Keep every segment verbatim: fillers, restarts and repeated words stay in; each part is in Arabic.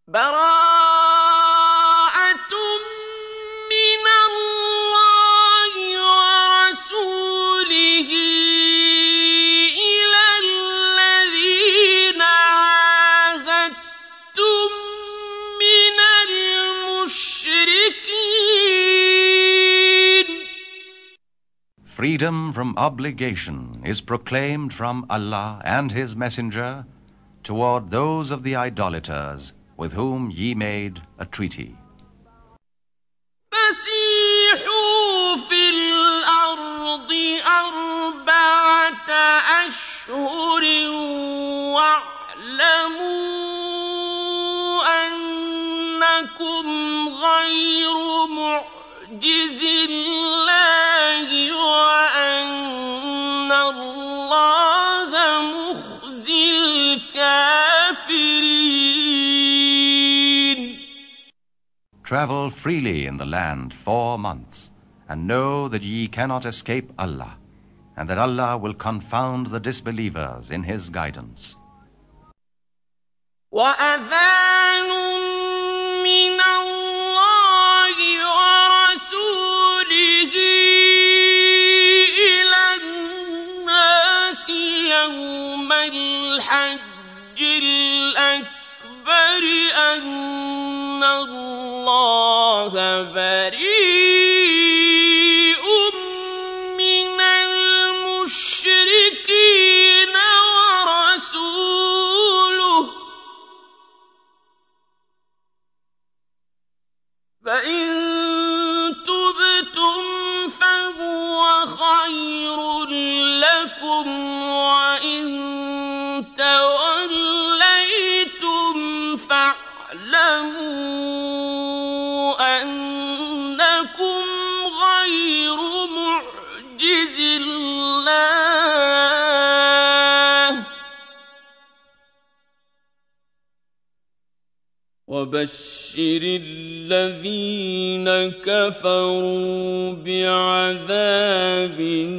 براءة من الله ورسوله إلى الذين عاهدتم من المشركين. Freedom from obligation is proclaimed from Allah and His Messenger toward those of the idolaters with whom ye made a treaty. فسيحوا في الأرض أربعة أشهر واعلموا أنكم غير معجز الله وأن الله مخزي الكافرين. Travel freely in the land four months, and know that ye cannot escape Allah, and that Allah will confound the disbelievers in His guidance. وأذان من الله ورسوله إلى الناس يوم الحج الأكبر أن الله بريء من المشركين ورسوله فإن تبتم فهو خير لكم وإن توليتم فاعلموا أنكم غير معجز الله وبشر الذين كفروا بعذاب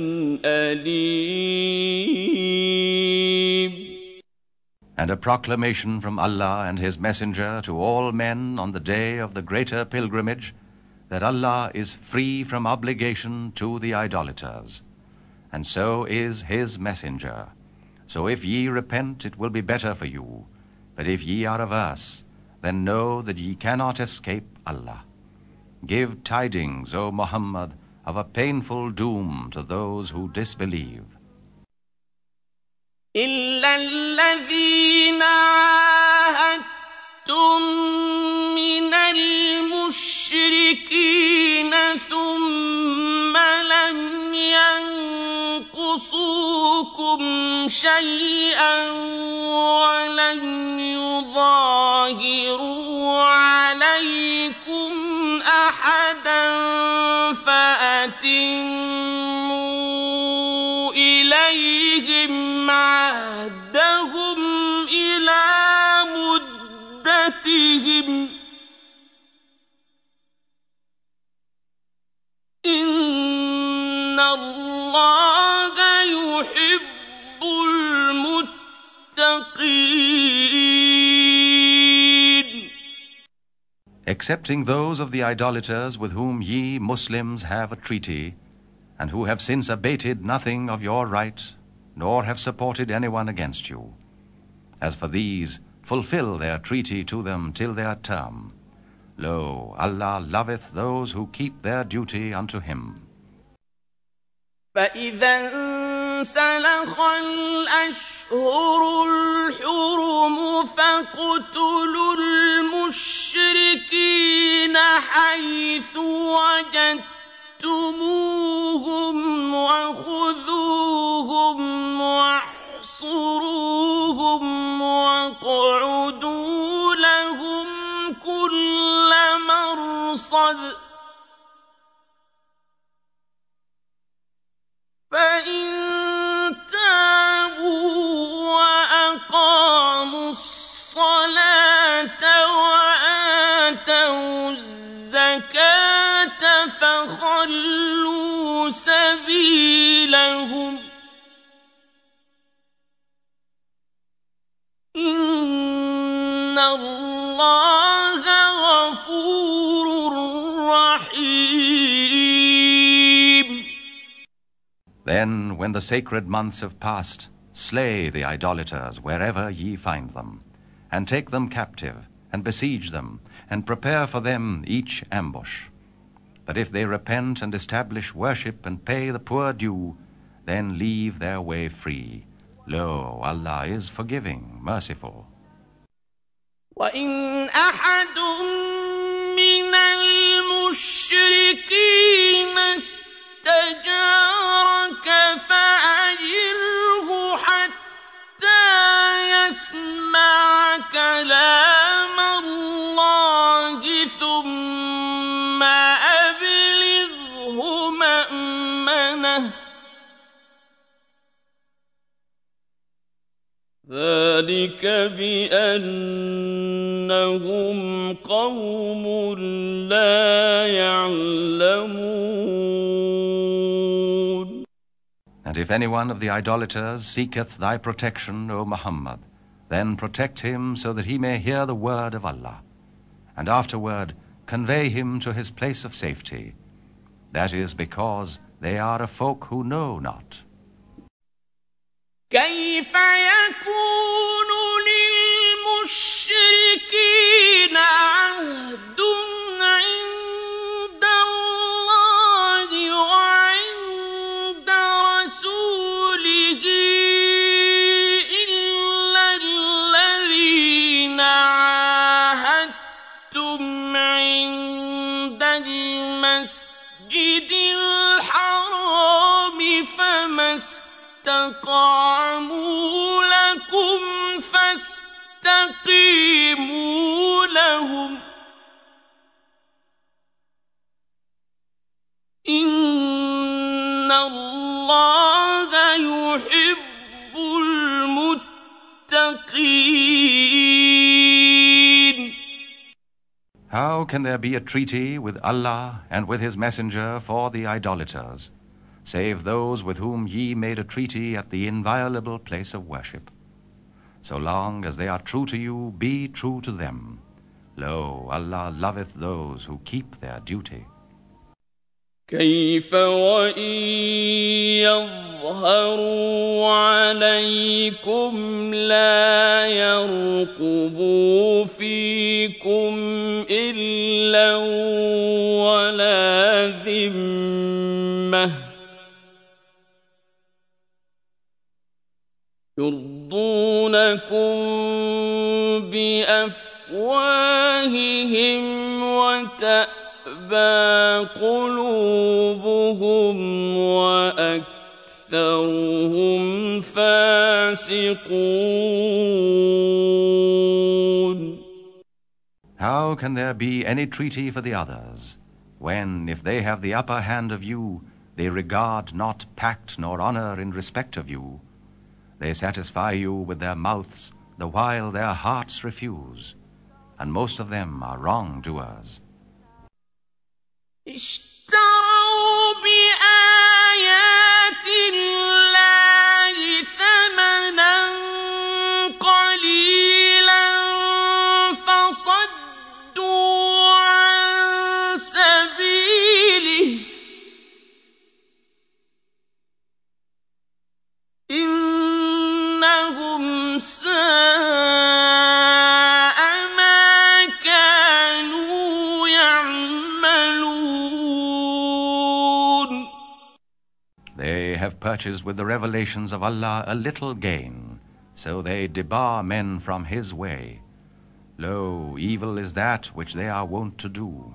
أليم. And a proclamation from Allah and His Messenger to all men on the day of the greater pilgrimage, that Allah is free from obligation to the idolaters, and so is His Messenger. So if ye repent, it will be better for you. But if ye are averse, then know that ye cannot escape Allah. Give tidings, O Muhammad, of a painful doom to those who disbelieve. إلا الذين عاهدتم من المشركين ثم لم ينقصوكم شيئا ولم يظاهروا عليكم أحدا فأتموا إليهم عهدهم إلى مدتهم إن الله يحب المتقين. Excepting those of the idolaters with whom ye Muslims have a treaty, and who have since abated nothing of your right, nor have supported anyone against you. As for these, fulfill their treaty to them till their term. Lo, Allah loveth those who keep their duty unto Him. فإذا انسلخ الأشهر الحرم فاقتلوا المشركين حيث وجدتموهم وخذوهم واحصروهم واقعدوا لهم كل مرصد فإن تابوا وأقاموا الصلاة وآتوا الزكاة فخلوا سبيلهم إن الله غَفُورٌ رَّحِيمٌ. Then, when the sacred months have passed, slay the idolaters wherever ye find them, and take them captive, and besiege them, and prepare for them each ambush. But if they repent and establish worship and pay the poor due, then leave their way free. Lo, Allah is forgiving, merciful. وَإِنْ أَحَدٌ مِّنَ الْمُشْرِكِينَ اسْتَجَارَكَ فَأَجِرْهُ حَتَّى يَسْمَعَ كَلَامَ اللَّهِ ثُمَّ أَبْلِغْهُ مَأْمَنَهُ ذَلِكَ بِأَنَّهُمْ قَوْمٌ لَّا يَعْلَمُونَ. And if any one of the idolaters seeketh thy protection, O Muhammad, then protect him so that he may hear the word of Allah, and afterward convey him to his place of safety. That is because they are a folk who know not. كيف يكون للمشركين عهد عند الله وعند رسوله إلا الذين عاهدتم عند المسجد الحرام فما استقاموا لكم فاستقيموا لهم إن الله يحب المتقين. How can there be a treaty with Allah and with His Messenger for the idolaters, save those with whom ye made a treaty at the inviolable place of worship? So long as they are true to you, be true to them. Lo, Allah loveth those who keep their duty. كيف وإن يظهروا عليكم لا يرقبوا فيكم إلا ولا ذمة يرضونكم بأفواههم وتأبى قلوبهم وأكثرهم فاسقون. How can there be any treaty for the others, when, if they have the upper hand of you, they regard not pact nor honor in respect of you? They satisfy you with their mouths, the while their hearts refuse, and most of them are wrongdoers. اشتروا بآيات الله ثمنا قليلا فصدوا عن سبيله إنهم ساء ما كانوا يعملون. They have purchased with the revelations of Allah a little gain, so they debar men from His way. Lo, evil is that which they are wont to do.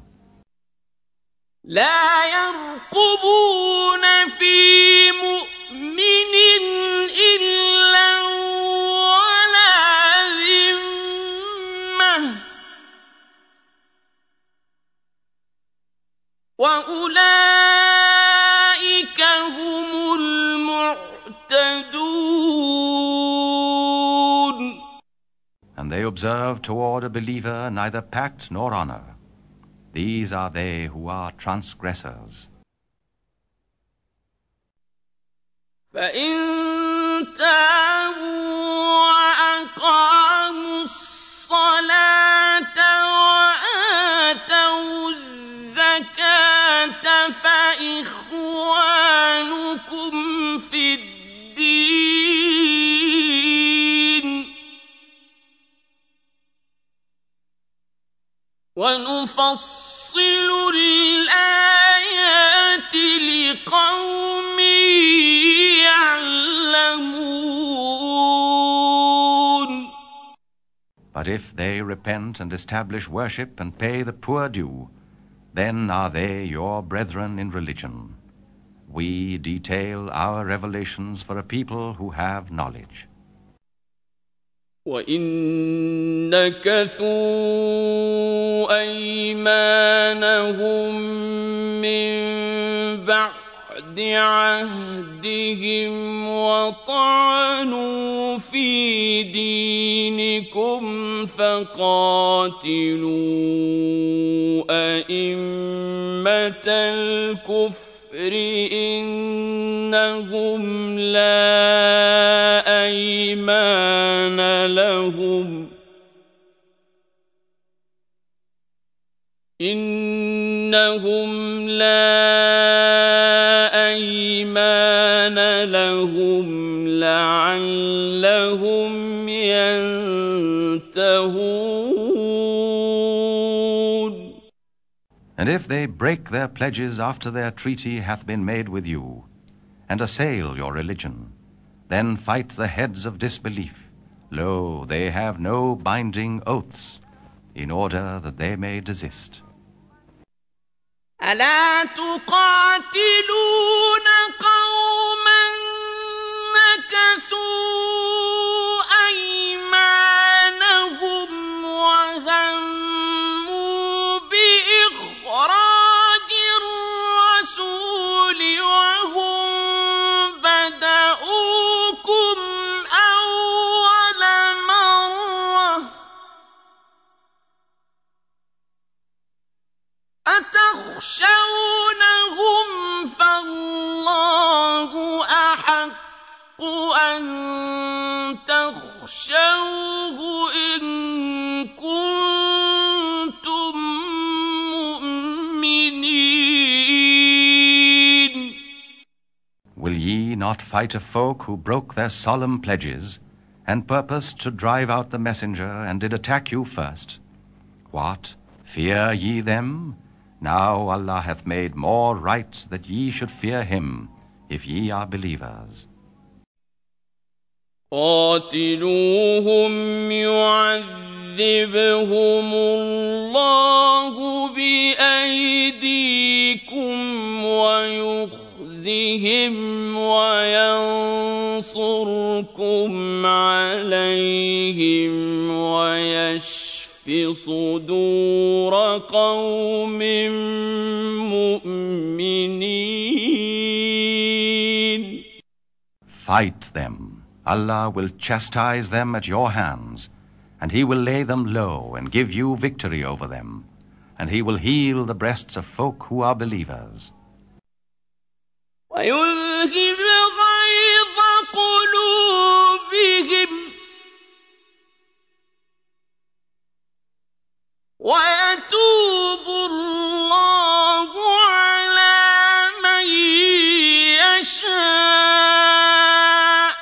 لا يرقبون في مؤمن إلا ولا ذمة وأولئك هم المعتدون. And they observe toward a believer neither pact nor honor. These are they who are transgressors. فإن تابوا وأقاموا الصلاة وآتوا وَنُفَصِّلُ الْآيَاتِ لِقَوْمٍ يَعْلَمُونَ. But if they repent and establish worship and pay the poor due, then are they your brethren in religion. We detail our revelations for a people who have knowledge. وَإِن نَكَثُوا أَيْمَانَهُم مِّن بَعْدِ عَهْدِهِمْ وَطَعَنُوا فِي دِينِكُمْ فَقَاتِلُوا أَئِمَّةَ الْكُفْرِ إِنَّهُمْ لَا أَيْمَانَ لَهُمْ إِنَّهُمْ لَا أَيْمَانَ لَهُمْ لَعَلَّهُمْ يَنْتَهُونَ. And if they break their pledges after their treaty hath been made with you, and assail your religion, then fight the heads of disbelief. Lo, they have no binding oaths, in order that they may desist. أَلَا تُقَاتِلُونَ قَوْمًا نَكَثُوا أَيْمَانَهُمْ وَهَمُّوا بِإِخْرَاجِ الرَّسُولِ وَهُمْ بَدَءُوكُمْ أَوَّلَ مَرَّةٍ أَتَخْشَوْنَهُمْ فَاللَّهُ أَحَقُّ أَن تَخْشَوْهُ إِن كُنتُم مُّؤْمِنِينَ. Will ye not fight a folk who broke their solemn pledges, and purposed to drive out the messenger, and did attack you first? What? Fear ye them? Now Allah hath made more right that ye should fear him, if ye are believers. قاتلوهم يعذبهم الله بأيديكم ويخزهم وينصركم عليهم ويشف صدور قوم مؤمنين. Fight them. Allah will chastise them at your hands, and he will lay them low and give you victory over them, and he will heal the breasts of folk who are believers. وَيُذْهِبْ غَيْظَ قُلُوبِهِمْ وَيَتُوبُ اللَّهُ عَلَى مَن يَشَاءُ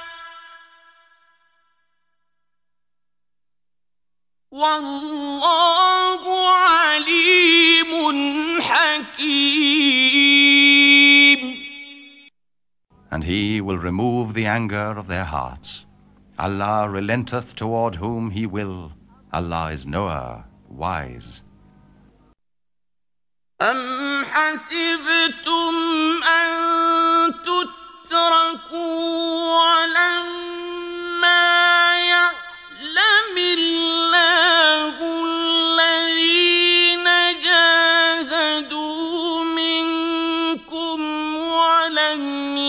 وَاللَّهُ عَلِيمٌ حَكِيمٌ. And he will remove the anger of their hearts. Allah relenteth toward whom he will. Allah is knower, wise. أَمْ حَسِبْتُمْ أَن تُتْرَكُوا وَلَمَّا يَعْلَمِ اللَّهُ الَّذِينَ جَاهَدُوا مِنكُمْ وَلَمْ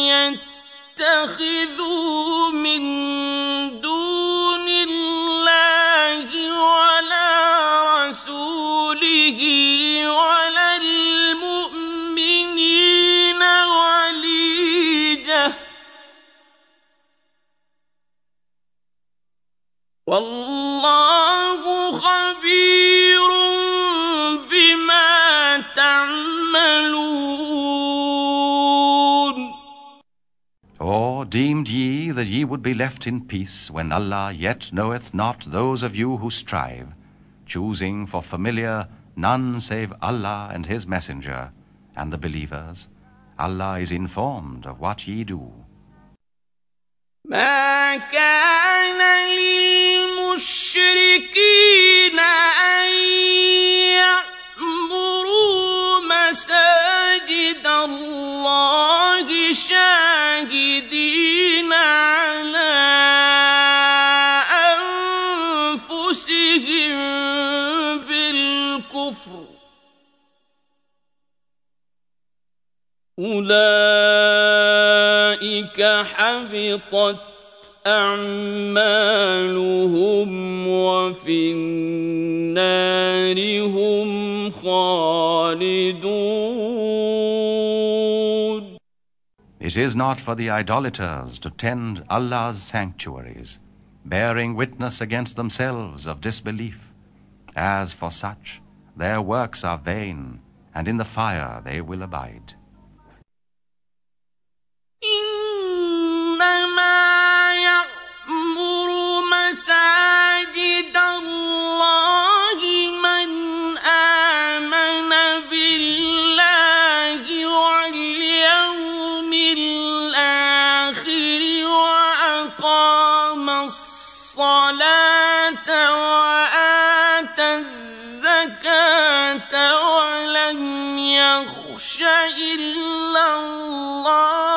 يَتَّخِذُوا مِن دُونِ اللَّهِ وَلَا رَسُولِهِ وَلَا الْمُؤْمِنِينَ وَلِيجَةً وَاللَّهُ خَبِيرٌ بِمَا تَعْمَلُونَ. Or deemed ye that ye would be left in peace when Allah yet knoweth not those of you who strive, choosing for familiar none save Allah and His Messenger and the believers. Allah is informed of what ye do. ما كان للمشركين أن يعمروا مساجد الله شاهدين على أنفسهم بالكفر أولئك حبطت أعمالهم وفي النار هم خالدون. It is not for the idolaters to tend Allah's sanctuaries, bearing witness against themselves of disbelief. As for such, their works are vain, and in the fire they will abide. إنما يعمر مساجد الله من آمن بالله واليوم الآخر وأقام الصلاة وآتى الزكاة ولم يخش إلا الله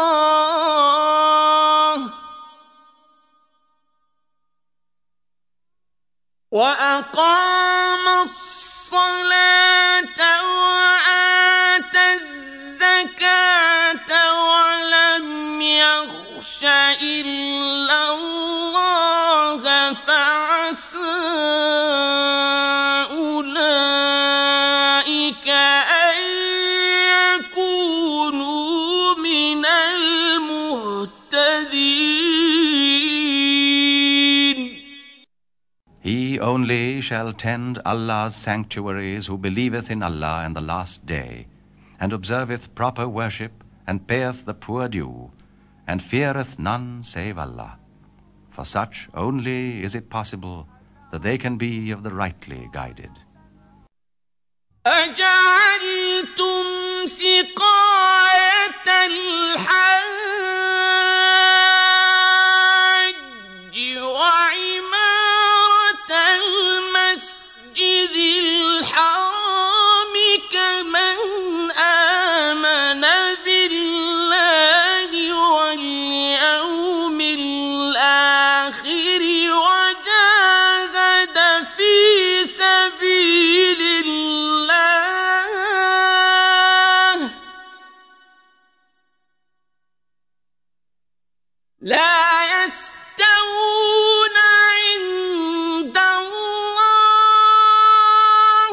وأقام الصلاة وآتى الزكاة ولم يخش إلا الله فعسى أولئك أن يكونوا من المهتدين. He only shall tend Allah's sanctuaries who believeth in Allah and the last day, and observeth proper worship, and payeth the poor due, and feareth none save Allah. For such only is it possible that they can be of the rightly guided. أجعلتم سقاية الحاج وعمارة المسجد الحرام كمن آمن بالله واليوم الآخر وجاهد في سبيل الله لا يستوون عند الله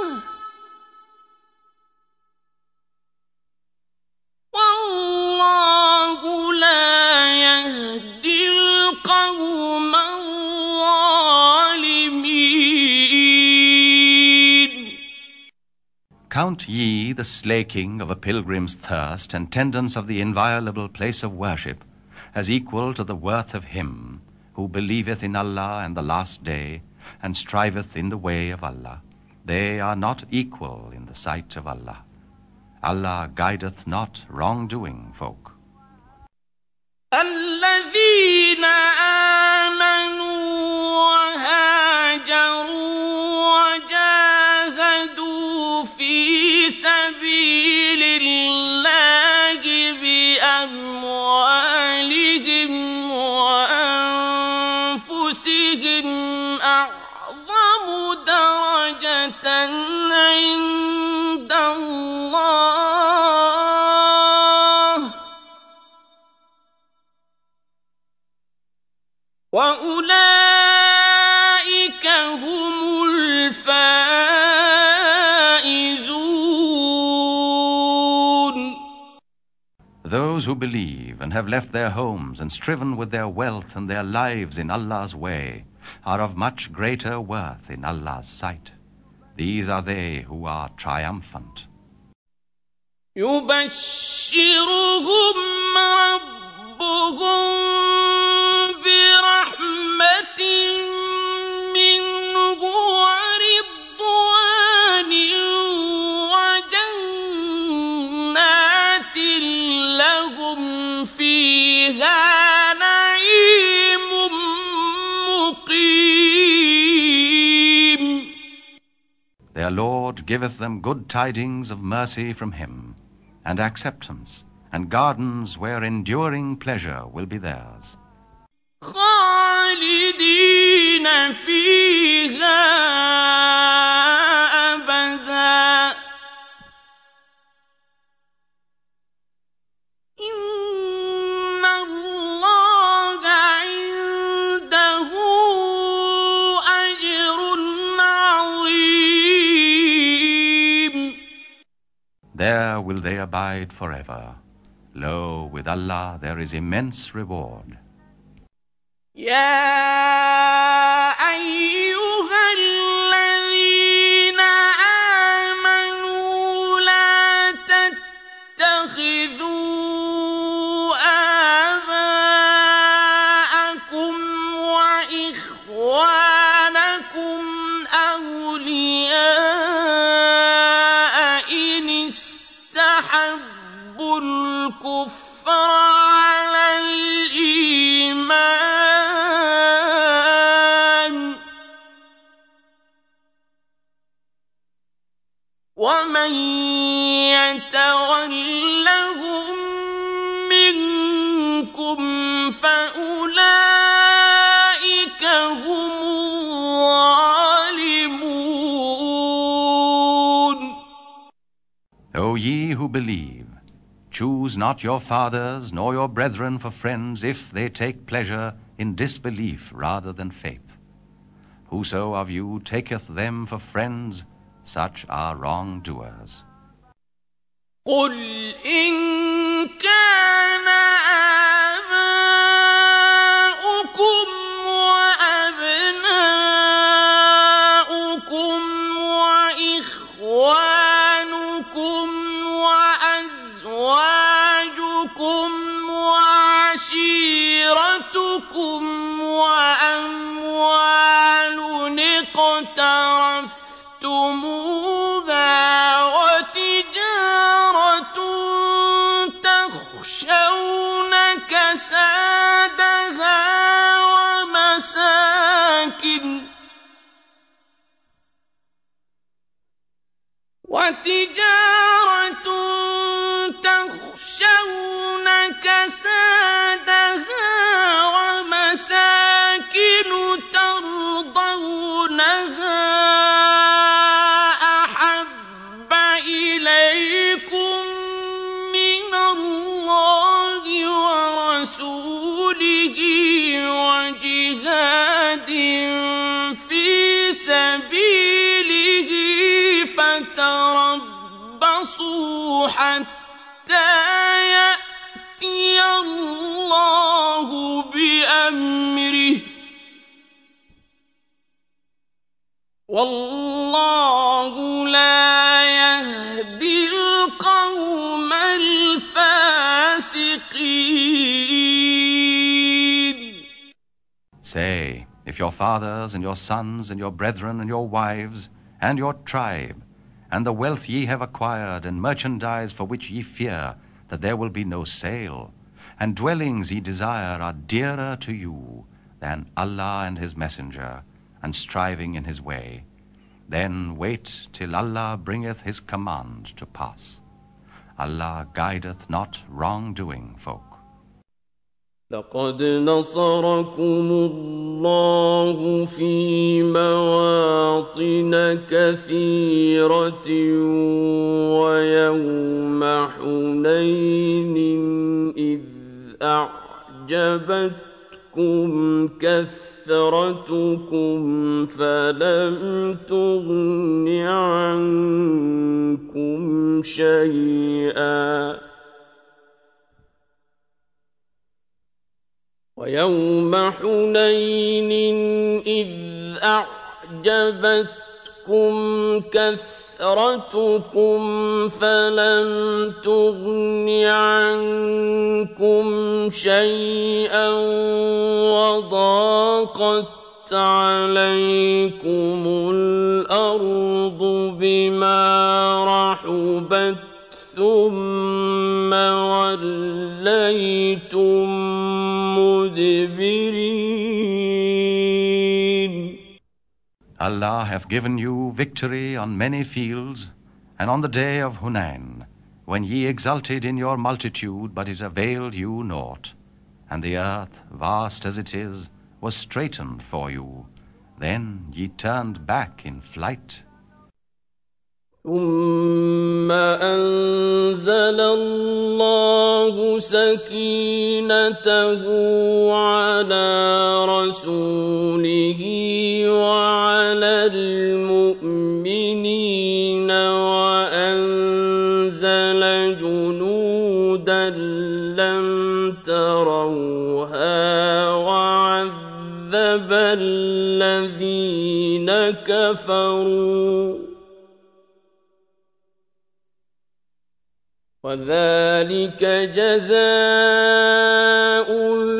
والله لا يهدي القوم الظالمين. Count ye the slaking of a pilgrim's thirst and tendance of the inviolable place of worship as equal to the worth of him who believeth in Allah and the last day and striveth in the way of Allah. They are not equal in the sight of Allah. Allah guideth not wrongdoing folk. الذين آمنوا وهاجروا وجاهدوا في سبيل الله بأموالهم وأنفسهم أعظم درجة عند الله وأولئك هم الفائزون. Those who believe and have left their homes and striven with their wealth and their lives in Allah's way are of much greater worth in Allah's sight. These are they who are triumphant. يبشرهم ربهم برحمة منه ورضوان Their Lord giveth them good tidings of mercy from him, and acceptance, and gardens where enduring pleasure will be theirs. خالدين فيها أبدا إن الله عنده أجر عظيم. There will they abide forever. Lo, with Allah there is immense reward. يا أيها الذين آمنوا لا تتخذوا آباءكم وإخوانكم أولياء إن استحبوا الكفر على الإيمان ومن يتولهم منكم فأولئك هم الظالمون. O ye who believe, choose not your fathers nor your brethren for friends if they take pleasure in disbelief rather than faith. Whoso of you taketh them for friends, such are wrongdoers. قل إن كان آباؤكم وأبناؤكم وإخوانكم وأزواجكم وعشيرتكم وأموال اقترفتموها وتجارة تخشون كسادها ومساكن وتجارة تخشون كسادها ومساكن ترضونها أحب إليكم من الله ورسوله وجهاد في سبيله فتربصوا حتى يأتي الله بأمره والله لا يهدي القوم الفاسقين. Say, if your fathers and your sons and your brethren and your wives and your tribe and the wealth ye have acquired and merchandise for which ye fear that there will be no sale, and dwellings ye desire are dearer to you than Allah and His Messenger, and striving in His way, then wait till Allah bringeth His command to pass. Allah guideth not wrongdoing folk. لقد نصركم الله في مواطن كثيرة ويوم حنين إذ أعجبتكم كثرتكم فلم تغن عنكم شيئا ويوم حنين إذ أعجبتكم كثرتكم فلم تغن عنكم شيئا وضاقت عليكم الأرض بما رحبت ثم وليتم مدبرين. Allah hath given you victory on many fields, and on the day of Hunain, when ye exulted in your multitude, but it availed you naught, and the earth, vast as it is, was straitened for you. Then ye turned back in flight. ثم أنزل الله سكينته على رسوله وعلى المؤمنين وأنزل جنودا لم تروها وعذب الذين كفروا وذلك جزاء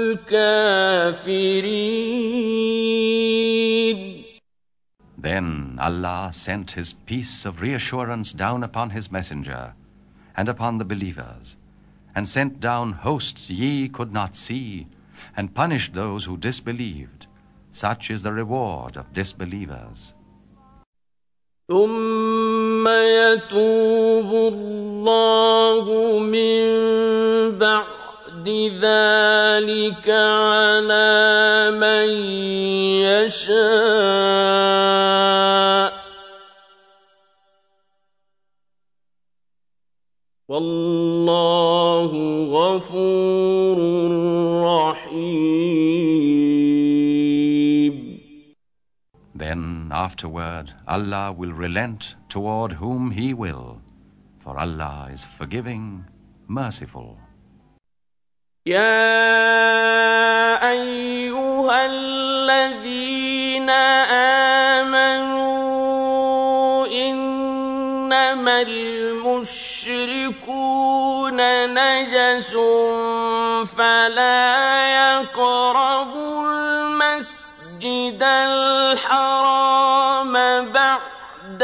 الكافرين. Then Allah sent His peace of reassurance down upon His messenger and upon the believers, and sent down hosts ye could not see, and punished those who disbelieved. Such is the reward of disbelievers. ثم يتوب الله من بعد ذلك على من يشاء والله غفور رحيم. Then afterward Allah will relent toward whom He will, for Allah is forgiving, merciful. يا أيها الذين آمنوا إنما المشركون نجس فلا يقربوا المسجد الحرام بعد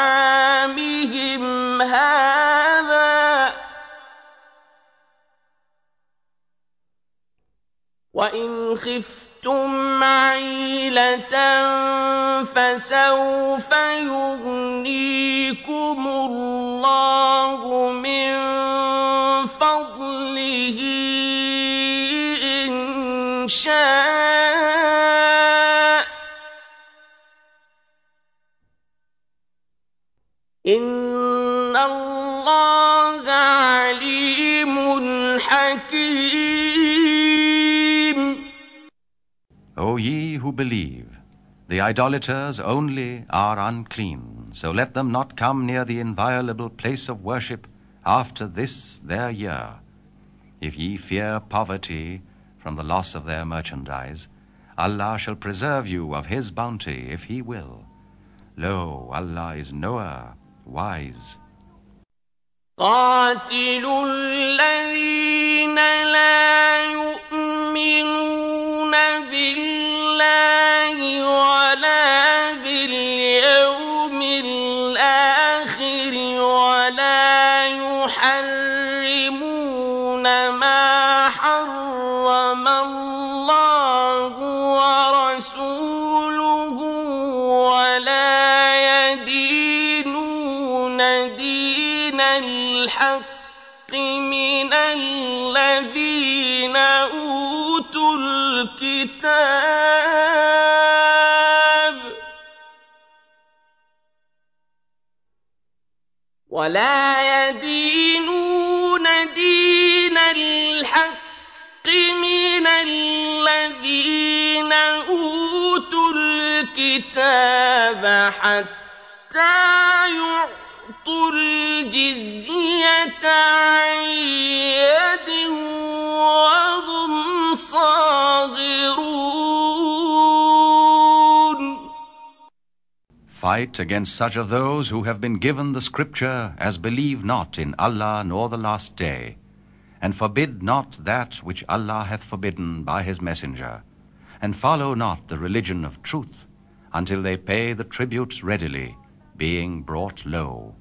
عامهم هذا وإن خفتم عيلة فسوف يغنيكم الله من فضله إن شاء إن الله عليم حكيم. O ye who believe, the idolaters only are unclean, so let them not come near the inviolable place of worship after this their year. If ye fear poverty from the loss of their merchandise, Allah shall preserve you of His bounty if He will. Lo, Allah is knower, wise. قاتلوا الذين لا يؤمنون بالله ولا باليوم الآخر ولا يحرمون ما حرم الله ورسوله ولا يدينون دين الحق من الذين أوتوا الكتاب ولا يدينون دين الحق من الذين أوتوا الكتاب حتى يعطوا الجزية عن يد وهم صاغرون. Fight against such of those who have been given the scripture as believe not in Allah nor the last day, and forbid not that which Allah hath forbidden by His messenger, and follow not the religion of truth until they pay the tribute readily, being brought low.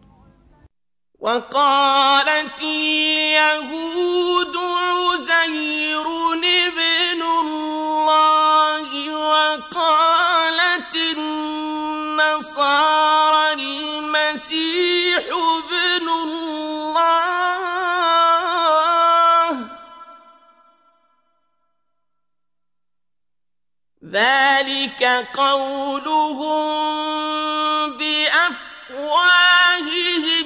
وقالت اليهود عزير ابن الله وقالت النصارى المسيح ابن الله ذلك قولهم بأفواههم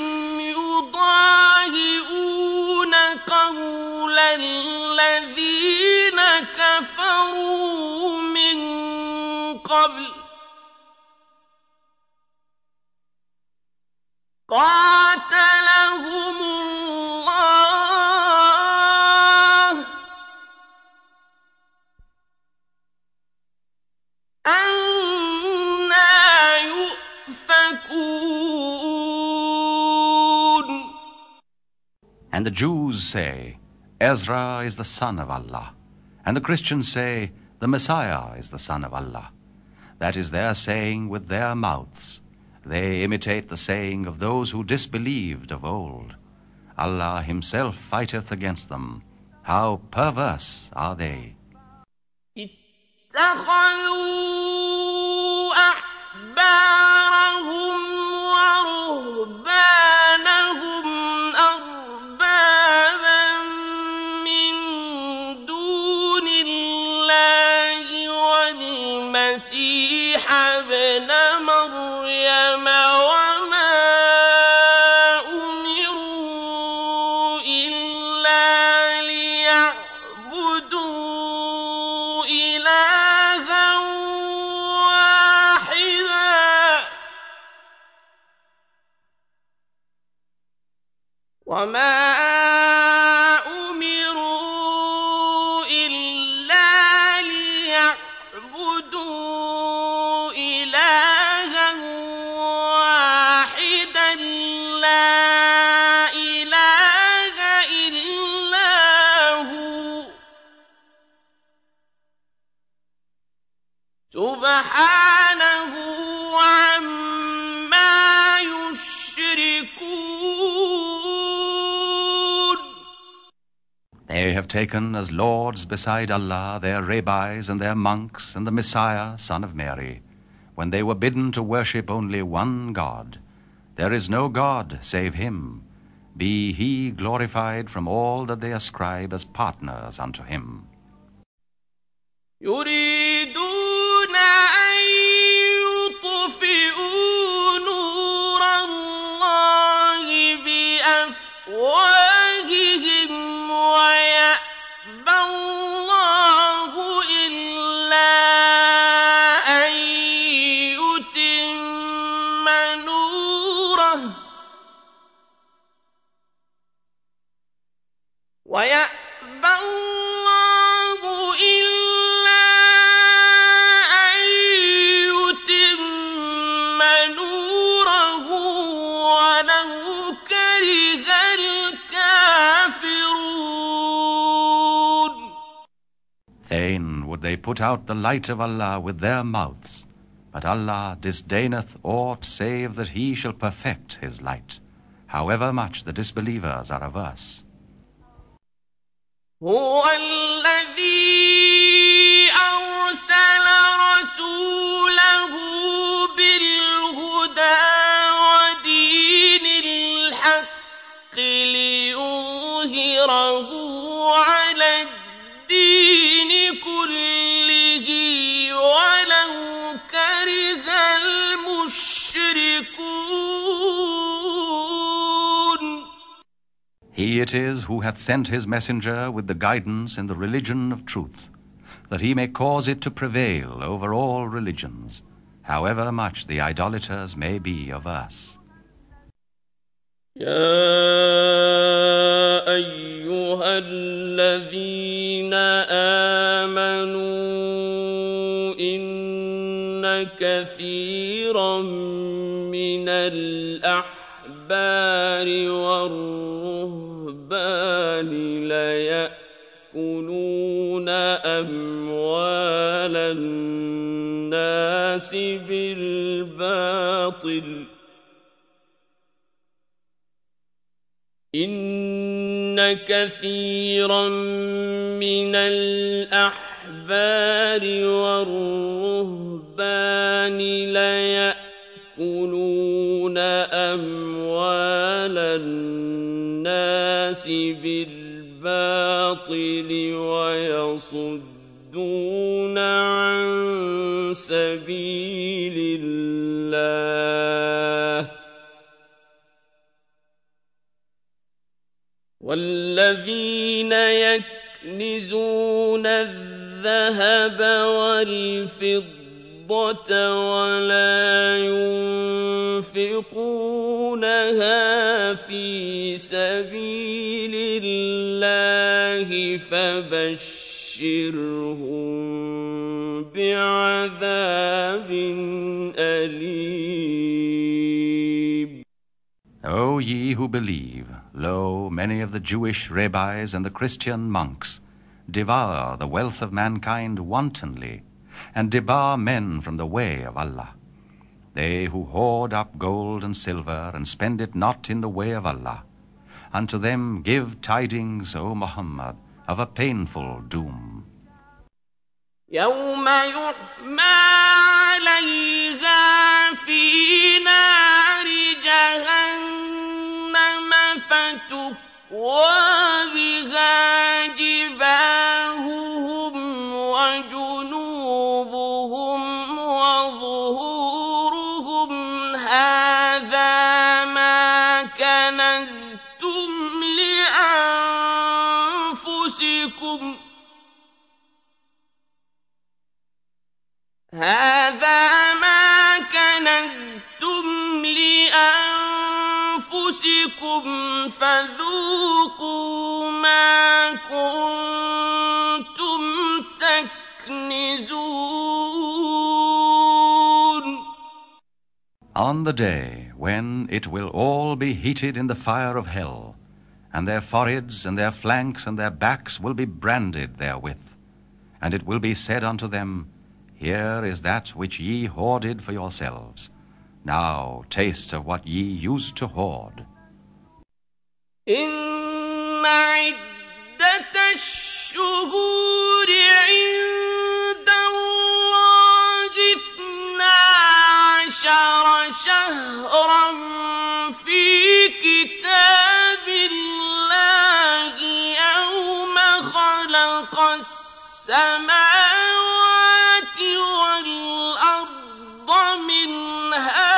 يضاهئون قول الذين كفروا من قبل قاتلهم الله أنى يؤفكون. And the Jews say, Ezra is the son of Allah. And the Christians say, the Messiah is the son of Allah. That is their saying with their mouths. They imitate the saying of those who disbelieved of old. Allah himself fighteth against them. How perverse are they! اتخذوا أحبارهم ورهبانهم أربابا من دون الله والمسيح ابن مريم وما أمروا إلا ليعبدوا إلها واحدا وما أمروا إلا ليعبدوا إلها واحدا لا إله إلا هو سبحانه عما يشركون. They have taken as lords beside Allah their rabbis and their monks and the Messiah, son of Mary, when they were bidden to worship only one God. There is no God save him. Be he glorified from all that they ascribe as partners unto him. يريدون أن يطفئوا نور الله بأفواههم ويأبى الله إلا أن يتم نوره ويأبى الله إلا أن يتم نوره ولو كره الكافرون. Fain would they put out the light of Allah with their mouths, but Allah disdaineth aught save that he shall perfect his light, however much the disbelievers are averse. هو الذي أرسل رسوله بالهدى ودين الحق ليظهره على الدين كله ولو كره المشركون. He it is who hath sent his messenger with the guidance in the religion of truth, that he may cause it to prevail over all religions, however much the idolaters may be averse. يا أيها الذين آمنوا إن كثيرا من الأحبار والرهبان ليأكلون أموال الناس بالباطل إن كثيرا من الأحبار والرهبان ليأكلون أموال أموال الناس بالباطل ويصدون عن سبيل الله والذين يكنزون الذهب والفضة ولا ينفقونها في سبيل الله فبشرهم بعذاب أليم. O ye who believe, lo, many of the Jewish rabbis and the Christian monks devour the wealth of mankind wantonly, and debar men from the way of Allah. They who hoard up gold and silver and spend it not in the way of Allah, unto them give tidings, O Muhammad, of a painful doom. يوم يحمى عليها في نار جهنم فتكوى بها جباههم وجنوبهم وظهورهم هذا ما كنزتم لأنفسكم هذا ما كنزتم لأنفسكم فذوقوا ما كنتم تكنزون. On the day when it will all be heated in the fire of hell, and their foreheads and their flanks and their backs will be branded therewith, and it will be said unto them, Here is that which ye hoarded for yourselves. Now taste of what ye used to hoard. إن عدة الشهور عند الله اثنا عشر شهرا في كتاب الله يوم خلق السماوات والأرض منها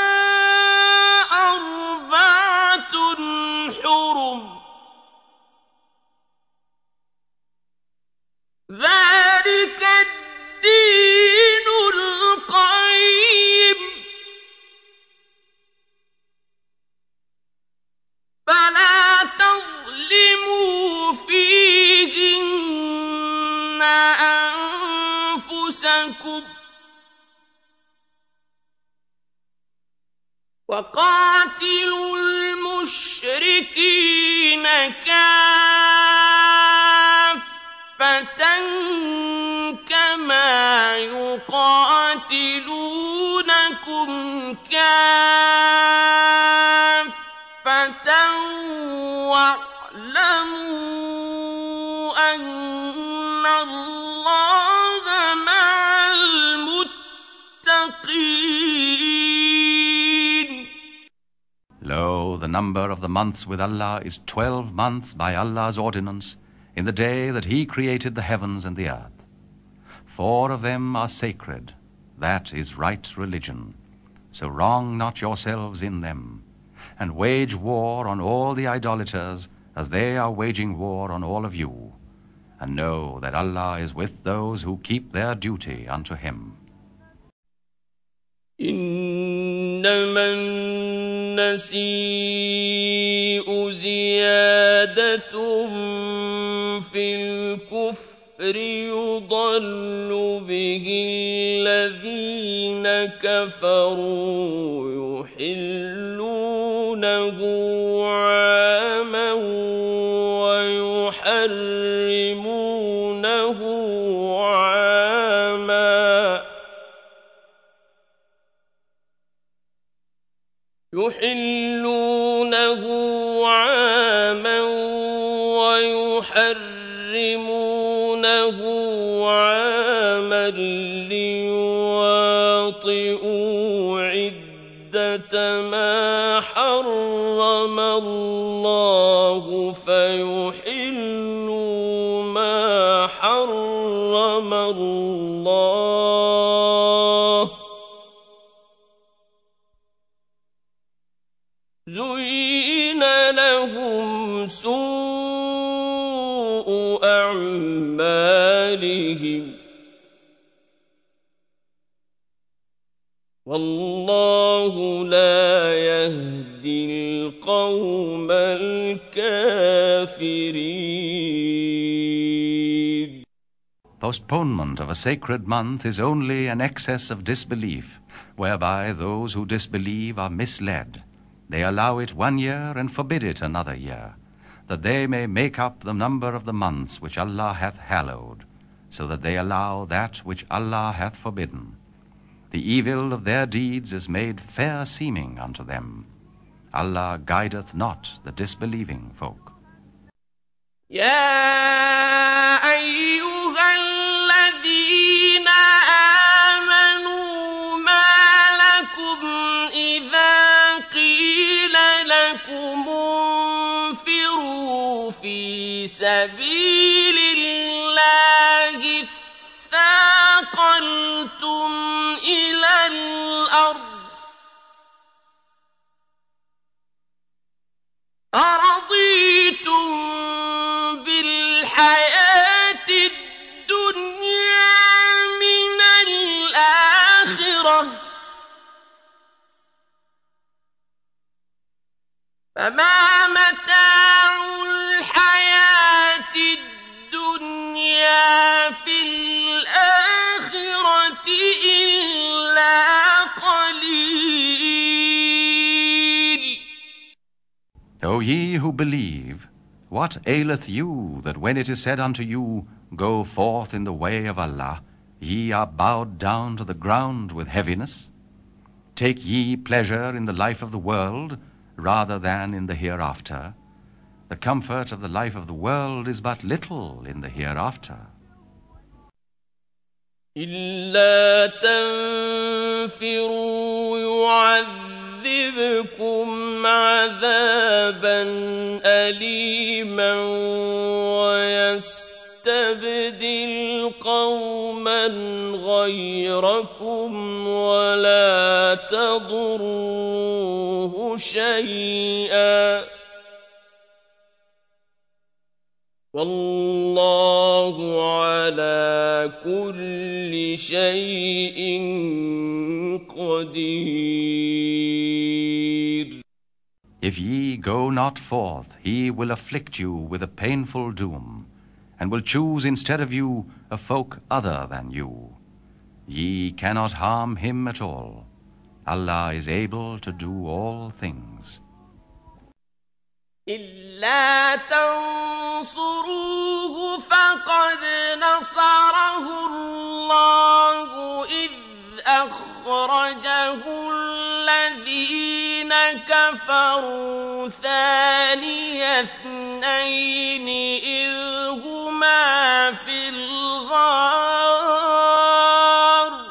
أربعة حرم ذلك الدين القيم فلا تظلموا فيهن أنفسكم وقاتلوا المشركين كافة كما يقاتلونكم كافة واعلموا أن الله مع المتقين. Lo, the number of the months with Allah is twelve months by Allah's ordinance in the day that He created the heavens and the earth. Four of them are sacred. That is right religion. So wrong not yourselves in them, and wage war on all the idolaters as they are waging war on all of you. And know that Allah is with those who keep their duty unto Him. إنما النسيء زيادة في الكفر يضل به الذين كفروا يحلونه عاما ويحرمونه عاما يحلونه عاما ويحرمونه عاما ليواطئوا عدة ما حرم حرم الله فيحلوا ما حرم الله زين لهم سوء أعمالهم والله لا يهدي القوم الكافرين. Postponement of a sacred month is only an excess of disbelief, whereby those who disbelieve are misled. They allow it one year and forbid it another year, that they may make up the number of the months which Allah hath hallowed, so that they allow that which Allah hath forbidden. The evil of their deeds is made fair seeming unto them. Allah guideth not the disbelieving folk. يا أيها الذين آمنوا ما لكم إذا قيل لكم انفروا في سبيل الله اثاقلتم إلى الأرض أرضيتم بالحياة الدنيا من الآخرة فما متاع الحياة الدنيا في الآخرة إلا قليل. O ye who believe, what aileth you that when it is said unto you, Go forth in the way of Allah, ye are bowed down to the ground with heaviness? Take ye pleasure in the life of the world rather than in the hereafter? The comfort of the life of the world is but little in the hereafter. إلا تنفروا يعذبكم عذابا أليما ويستبدل قوما غيركم ولا تضروه شيئا والله على كل شيء قدير. If ye go not forth, he will afflict you with a painful doom, and will choose instead of you a folk other than you. Ye cannot harm him at all. Allah is able to do all things. إلا تنصروه فقد نصره الله إذ أخرجه الذين كفروا ثاني اثنين إذ هما في الغار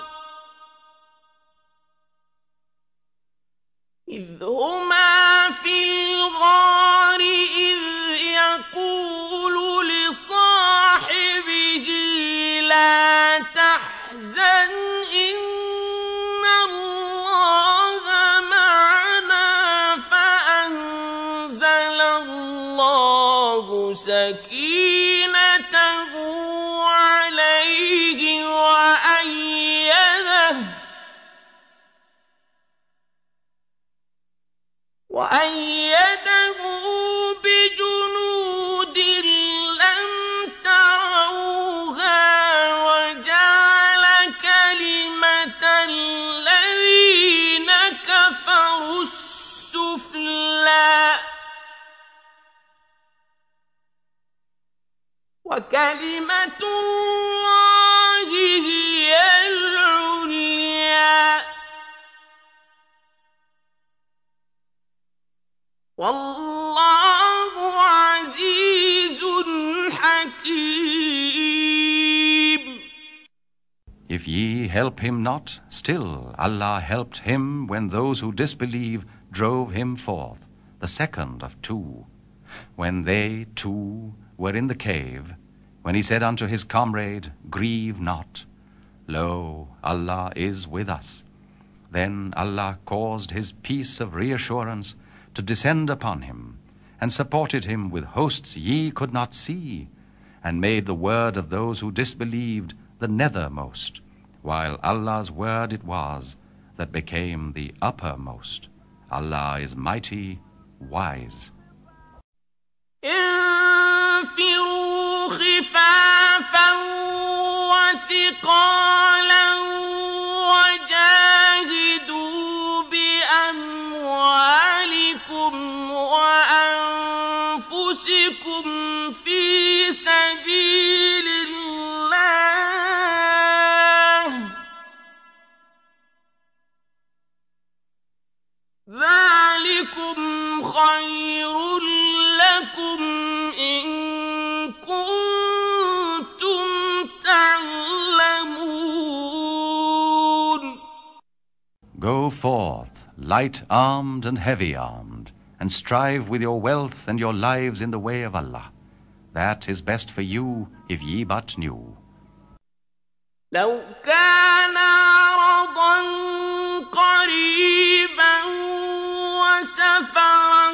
إذ هما في الغار إذ يقول لصاحبه لا تحزن إن الله معنا فأنزل الله سكينته عليه وأيده وأيده بجنود لم تروها وجعل كلمة الذين كفروا السفلى وكلمة الله هي العليا والله عزيز حكيم. If ye help him not, still Allah helped him when those who disbelieve drove him forth, the second of two, when they two were in the cave, when he said unto his comrade, Grieve not, lo, Allah is with us. Then Allah caused his peace of reassurance to descend upon him, and supported him with hosts ye could not see, and made the word of those who disbelieved the nethermost, while Allah's word it was that became the uppermost. Allah is mighty, wise. انفروا خفافا وثقالا وجاهدوا بأموالكم وأنفسكم في سبيل الله ذلكم خير لكم إن كنتم تعلمون. Go forth, light-armed and heavy-armed, and strive with your wealth and your lives in the way of Allah. That is best for you if ye but knew. لو كان عرضا قريبا وسفرا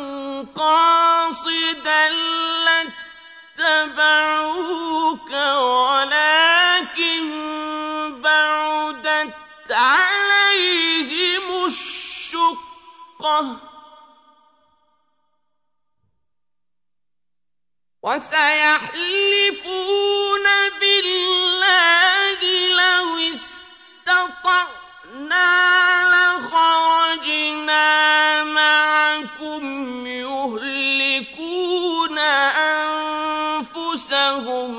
قاصدا لاتبعوك ولكن بعدت عليهم الشقة وسيحلفون بالله لو استطعنا لخرجنا معكم يهلكون أنفسهم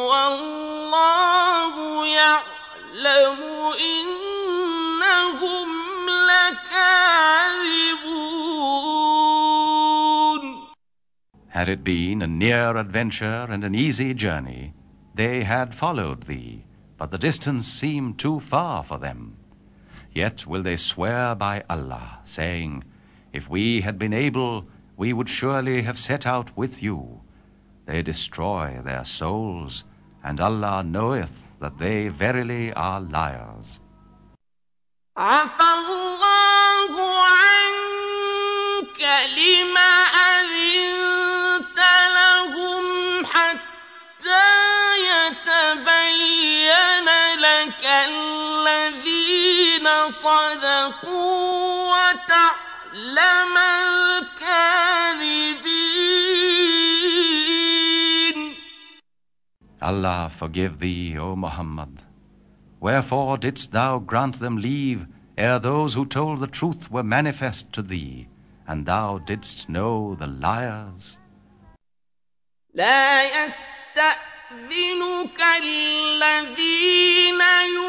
والله يعلم إنهم لكاذبون. Had it been a near adventure and an easy journey, they had followed thee, but the distance seemed too far for them. Yet will they swear by Allah, saying, If we had been able, we would surely have set out with you. They destroy their souls, and Allah knoweth that they verily are liars. عفى الله عنك لما أذنت لهم حتى يتبين لك الذين صدقوا وتعلم الكاذبين. Allah forgive thee, O Muhammad. Wherefore didst thou grant them leave ere those who told the truth were manifest to thee, and thou didst know the liars? لا يستأذنك الذين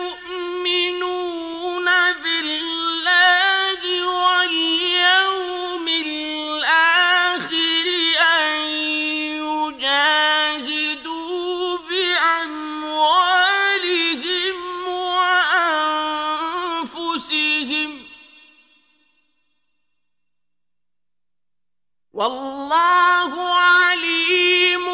يؤمنون بالله واليوم الآخر أن يجاهدوا بأموالهم وأنفسهم والله عليم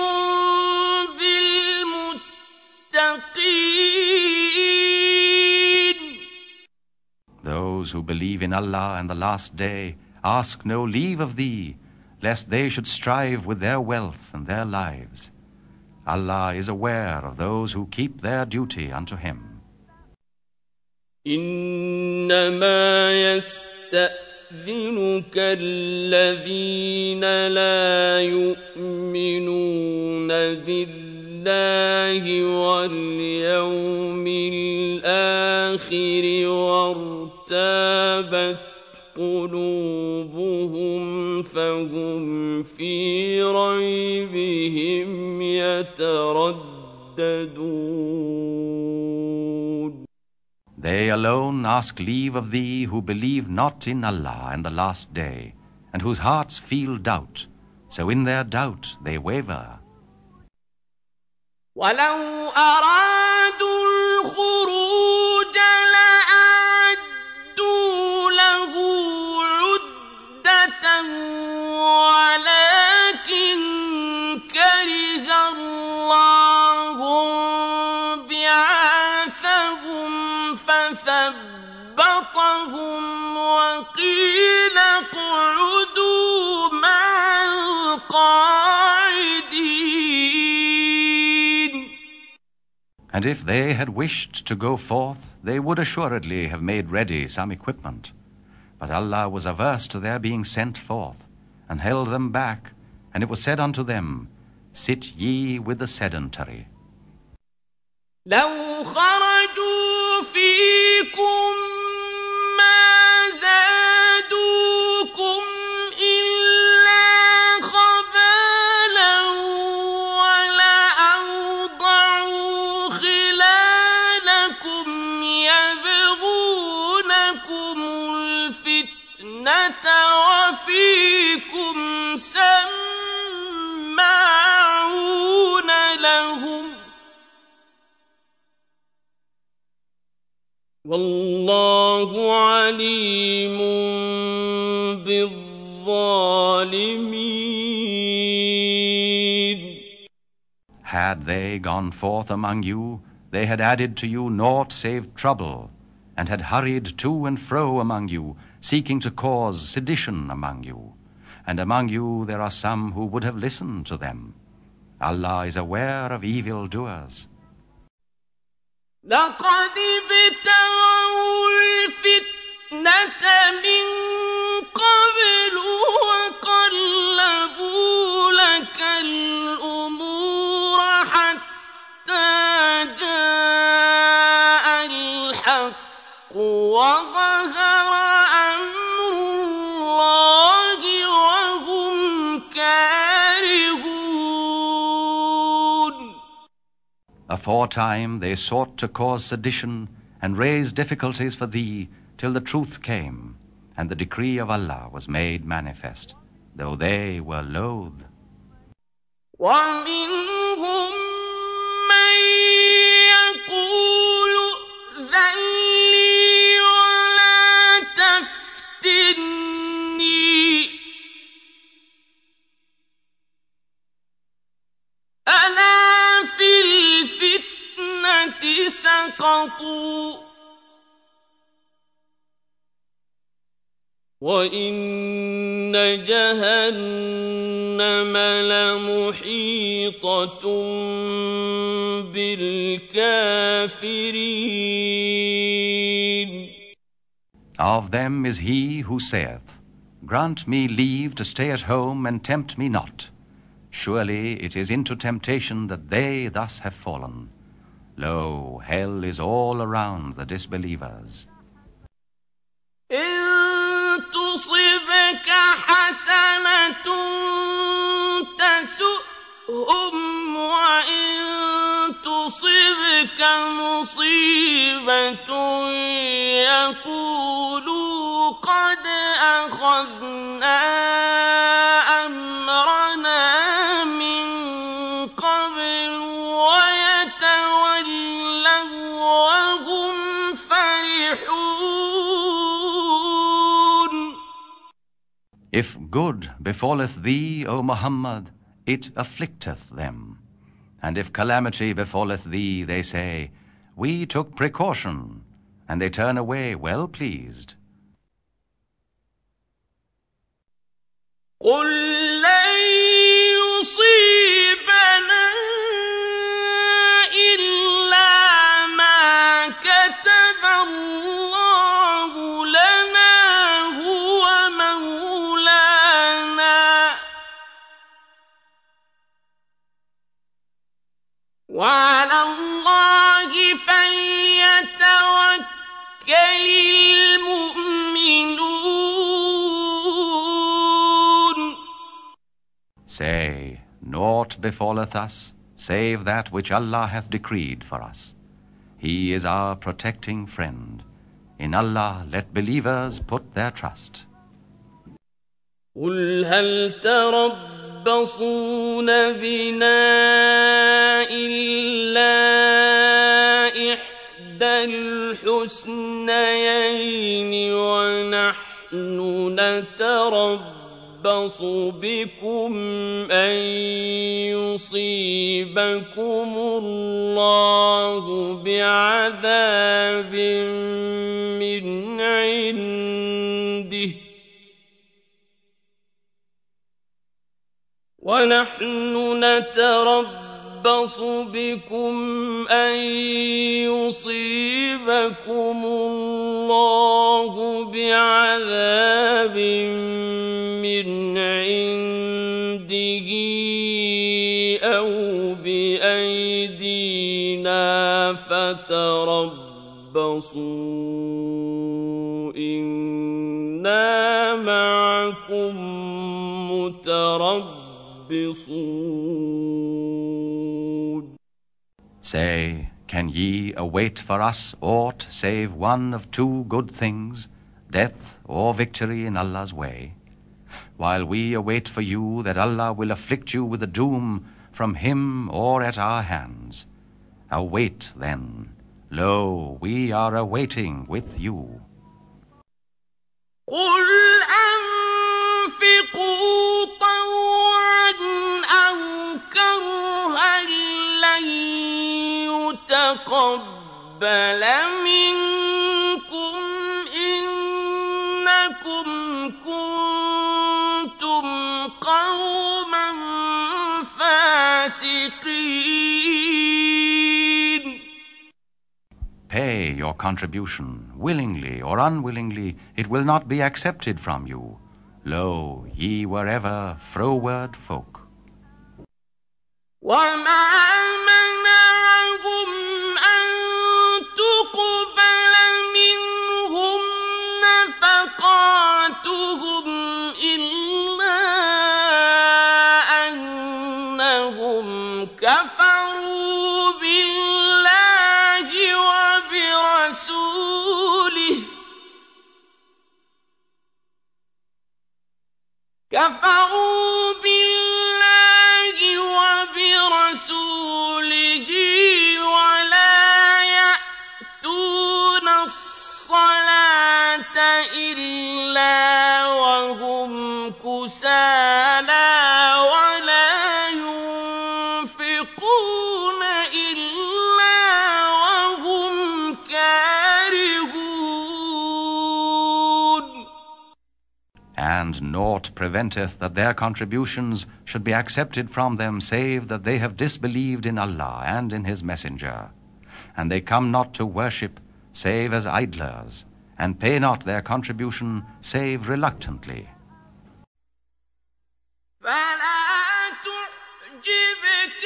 بالمتقين. Those who believe in Allah and the last day ask no leave of thee, lest they should strive with their wealth and their lives. Allah is aware of those who keep their duty unto Him. إنما يستأذنك الذين لا يؤمنون بالله واليوم الآخر وارتابت قلوبهم فهم في ريبهم يترددون. They alone ask leave of thee who believe not in Allah and the last day, and whose hearts feel doubt, so in their doubt they waver. ولو أرادوا الخروج لأعدوا له عدة And if they had wished to go forth, they would assuredly have made ready some equipment. But Allah was averse to their being sent forth, and held them back, and it was said unto them, Sit ye with the sedentary. لو خرجوا فيكم ما زادوكم إلا خبالا ولأوضعوا خلالكم يبغونكم الفتنة وفيكم سماعون لهم والله عليم بالظالمين. Had they gone forth among you, they had added to you naught save trouble, and had hurried to and fro among you, seeking to cause sedition among you. And among you there are some who would have listened to them. Allah is aware of evildoers. لقد ابتغوا الفتنة من قبل وقلبوا لك الأمور حتى جاء الحق وظهر أمر الله وهم كارهون. Aforetime they sought to cause sedition and raise difficulties for thee till the truth came, and the decree of Allah was made manifest, though they were loath. ومنهم من يقول ائذن لي ولا تفتني ألا في الفتنة سقطوا وإن جهنم لمحيطة بالكافرين. Of them is he who saith, Grant me leave to stay at home and tempt me not. Surely it is into temptation that they thus have fallen. Lo, hell is all around the disbelievers. إن تصبك حسنة تسؤهم وإن تصبك مصيبة يقولوا قد أخذنا أمرنا من قبل ويتولوا وهم فرحون. If good befalleth thee, O Muhammad, it afflicteth them. And if calamity befalleth thee, they say, We took precaution, and they turn away well pleased. قل لن يصيبنا إلا ما كتب الله لنا هو مولانا وعلى الله فليتوكل المؤمنون. Say, naught befalleth us, save that which Allah hath decreed for us. He is our protecting friend. In Allah let believers put their trust. قل هل تربصون بنا إلا إحدى الحسنيين ونحن نتربص بكم أن يصيبكم الله بعذاب من عنده ونحن نتربص يتربص بكم أن يصيبكم الله بعذاب من عنده أو بأيدينا فتربصوا إنا معكم متربصون. Say, can ye await for us aught save one of two good things, death or victory in Allah's way? While we await for you that Allah will afflict you with a doom from Him or at our hands. Await then. Lo, we are awaiting with you. قُلْ أَنفِقُوا طَوْعًا أَوْ كَرْهًا لَّن يُتَقَبَّلَ مِنكُمْ إِنَّكُمْ كُنتُمْ قَوْمًا فَاسِقِينَ. Pay your contribution, willingly or unwillingly, it will not be accepted from you. Lo, ye were ever froward folk. وَمَا مَنَعَهُمْ أَن تُقْبَلَ مِنْهُمْ نَفَقَاتُهُمْ إِلَّا أَنَّهُمْ كَفَرُوا بِاللَّهِ وَبِرَسُولِهِ كَفَرُوا بِاللَّهِ وَبِرَسُولِهِ وَلَا يَأْتُونَ الصَّلَاةَ إِلَّا وَهُمْ كُسَالَىٰ وَلَا يُنفِقُونَ إِلَّا وَهُمْ كَارِهُونَ. And naught preventeth that their contributions should be accepted from them, save that they have disbelieved in Allah and in His Messenger. And they come not to worship save as idlers, and pay not their contribution save reluctantly. فَلَا تُعْجِبْكَ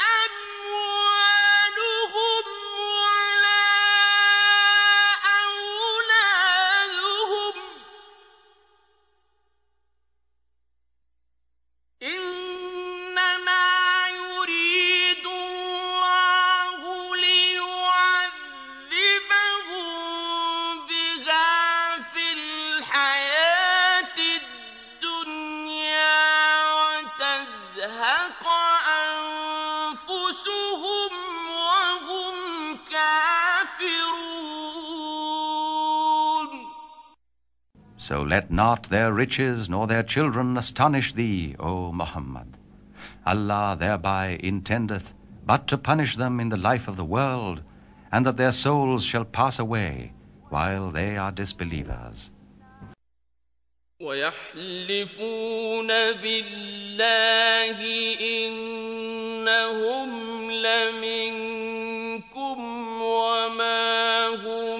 أَمْوَالُهُمْ وَلَا أَوْلَادُهُمْ إِنَّمَا يُرِيدُ اللَّهُ لِيُعَذِّبَهُم بِهَا فِي الْحَيَاةِ الدُّنْيَا وَتَزْهَقَ أَنفُسُهُمْ وَهُمْ كَافِرُونَ. So let not their riches nor their children astonish thee, O Muhammad. Allah thereby intendeth but to punish them in the life of the world, and that their souls shall pass away while they are disbelievers. وَيَحْلِفُونَ بِاللَّهِ إِنَّهُمْ لَمِنكُمْ وَمَا هُمْ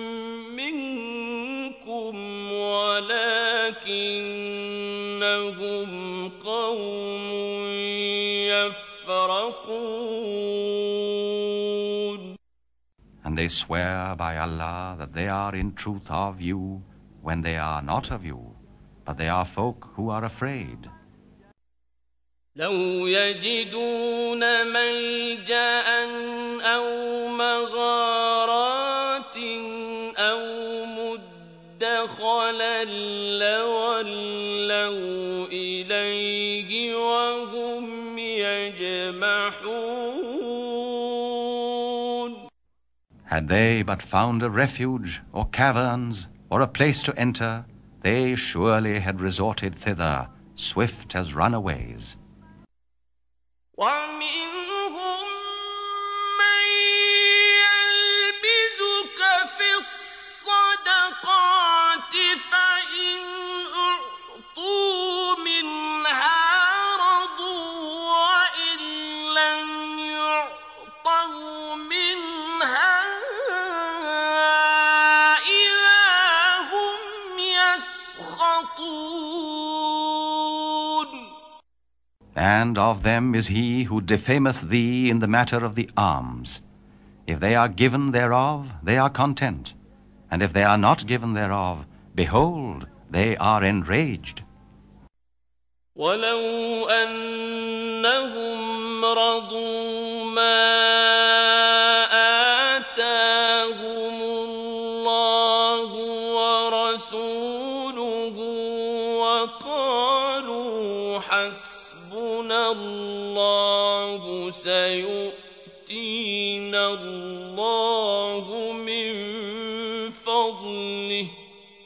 مِنكُمْ وَلَكِنَّهُمْ قَوْمٌ يَفْرَقُونَ. And they swear by Allah that they are in truth of you when they are not of you, but they are folk who are afraid. لو يجدون ملجأ أو مغارات أو مدخلا لولوا إليه وهم يجمحون. Had they but found a refuge or caverns or a place to enter, they surely had resorted thither, swift as runaways. وَمِنْهُمْ مَنْ يَلْمِزُكَ فِي الصَّدَقَاتِ فَإِنْ أُعْطُوا مِنْهَا رَضُوا وَإِنْ لَمْ And of them is he who defameth thee in the matter of the alms. If they are given thereof, they are content. And if they are not given thereof, behold, they are enraged. ولو أنهم رضوا ما آتاهم الله ورسوله وقالوا حسبنا الله سيؤتينا الله من فضله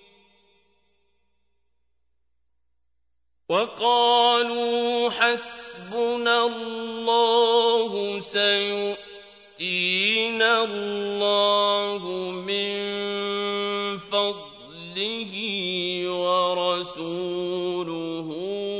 وقالوا حسبنا الله سيؤتينا الله من فضله ورسوله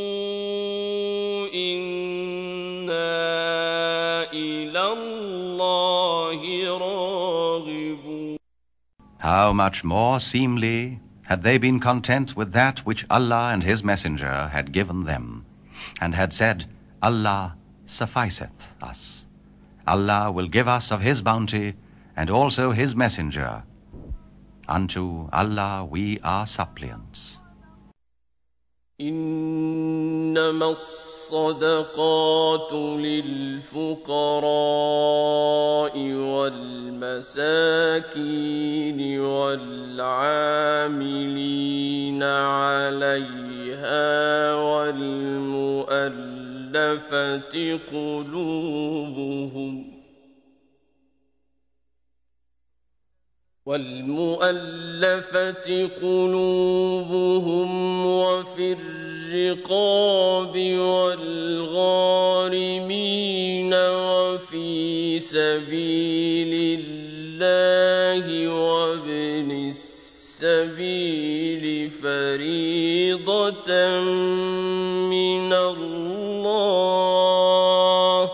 إنا إلى الله راغبون. How much more seemly had they been content with that which Allah and His Messenger had given them, and had said, Allah sufficeth us. Allah will give us of His bounty, and also His Messenger. Unto Allah we are suppliants. إنما الصدقات للفقراء والمساكين والعاملين عليها والمؤلفة قلوبهم والمؤلفة قلوبهم وفي الرقاب والغارمين وفي سبيل الله وابن السبيل فريضة من الله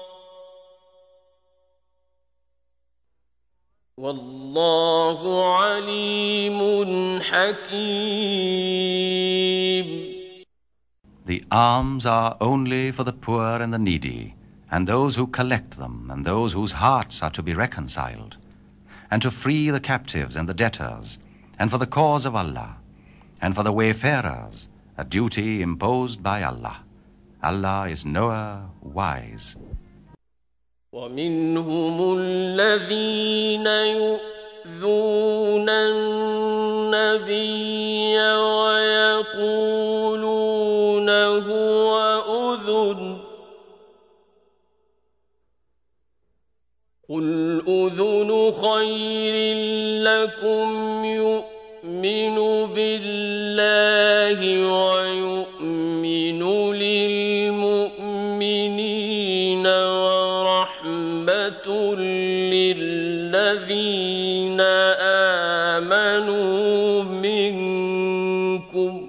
والله عليم حكيم. The alms are only for the poor and the needy, and those who collect them, and those whose hearts are to be reconciled, and to free the captives and the debtors, and for the cause of Allah, and for the wayfarers, a duty imposed by Allah. Allah is knower, wise. ومنهم الذين يؤذون النبي ويقولون هو أذن قل أذن خير لكم يؤمن بالله ويؤمن للمؤمنين ورحمة للذين آمنوا منكم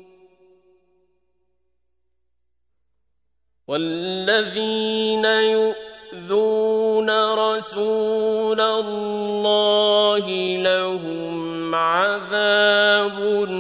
والذين يؤذون رسول الله لهم عذاب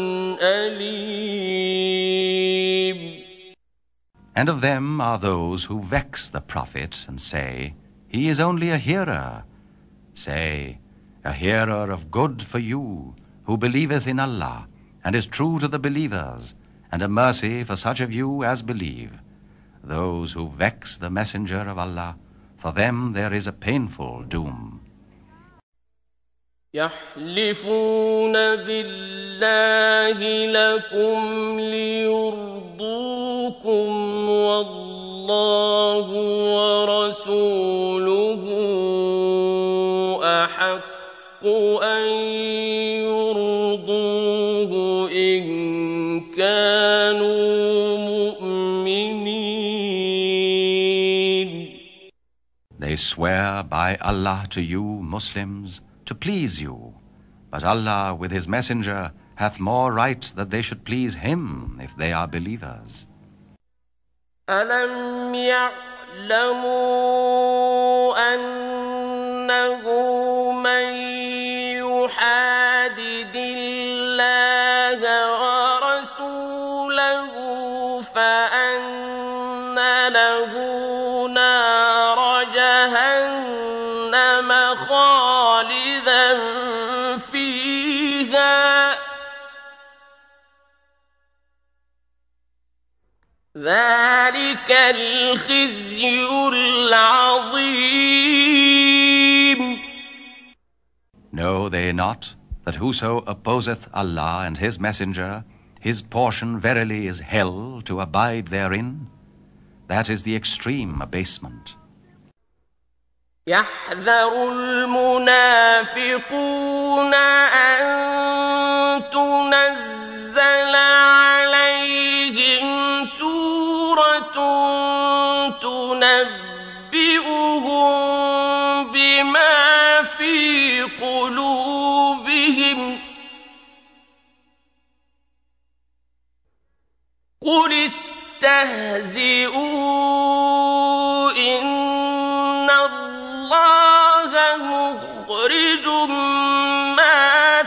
أليم. And of them are those who vex the Prophet and say, He is only a hearer. Say, a hearer of good for you, who believeth in Allah, and is true to the believers, and a mercy for such of you as believe. Those who vex the Messenger of Allah, for them there is a painful doom. يحلفون بالله لكم ليرضوكم والله ورسوله أحق أن يرضوه إن كانوا مؤمنين. They swear by Allah to you, Muslims, to please you. But Allah with His Messenger hath more right that they should please Him if they are believers. أَلَمْ يَعْلَمُوا أَنَّهُ مَنْ يُحَادِدِ اللَّهَ وَرَسُولَهُ فَأَنَّ له نار جهنم خالدا فيها ذلك الخزي العظيم. Know they not that whoso opposeth Allah and His Messenger, his portion verily is hell to abide therein? That is the extreme abasement. يحذر المنافقون أن تنزل عليهم سورة تنبئهم بما في قلوبهم قل استهزئوا إن الله مخرج ما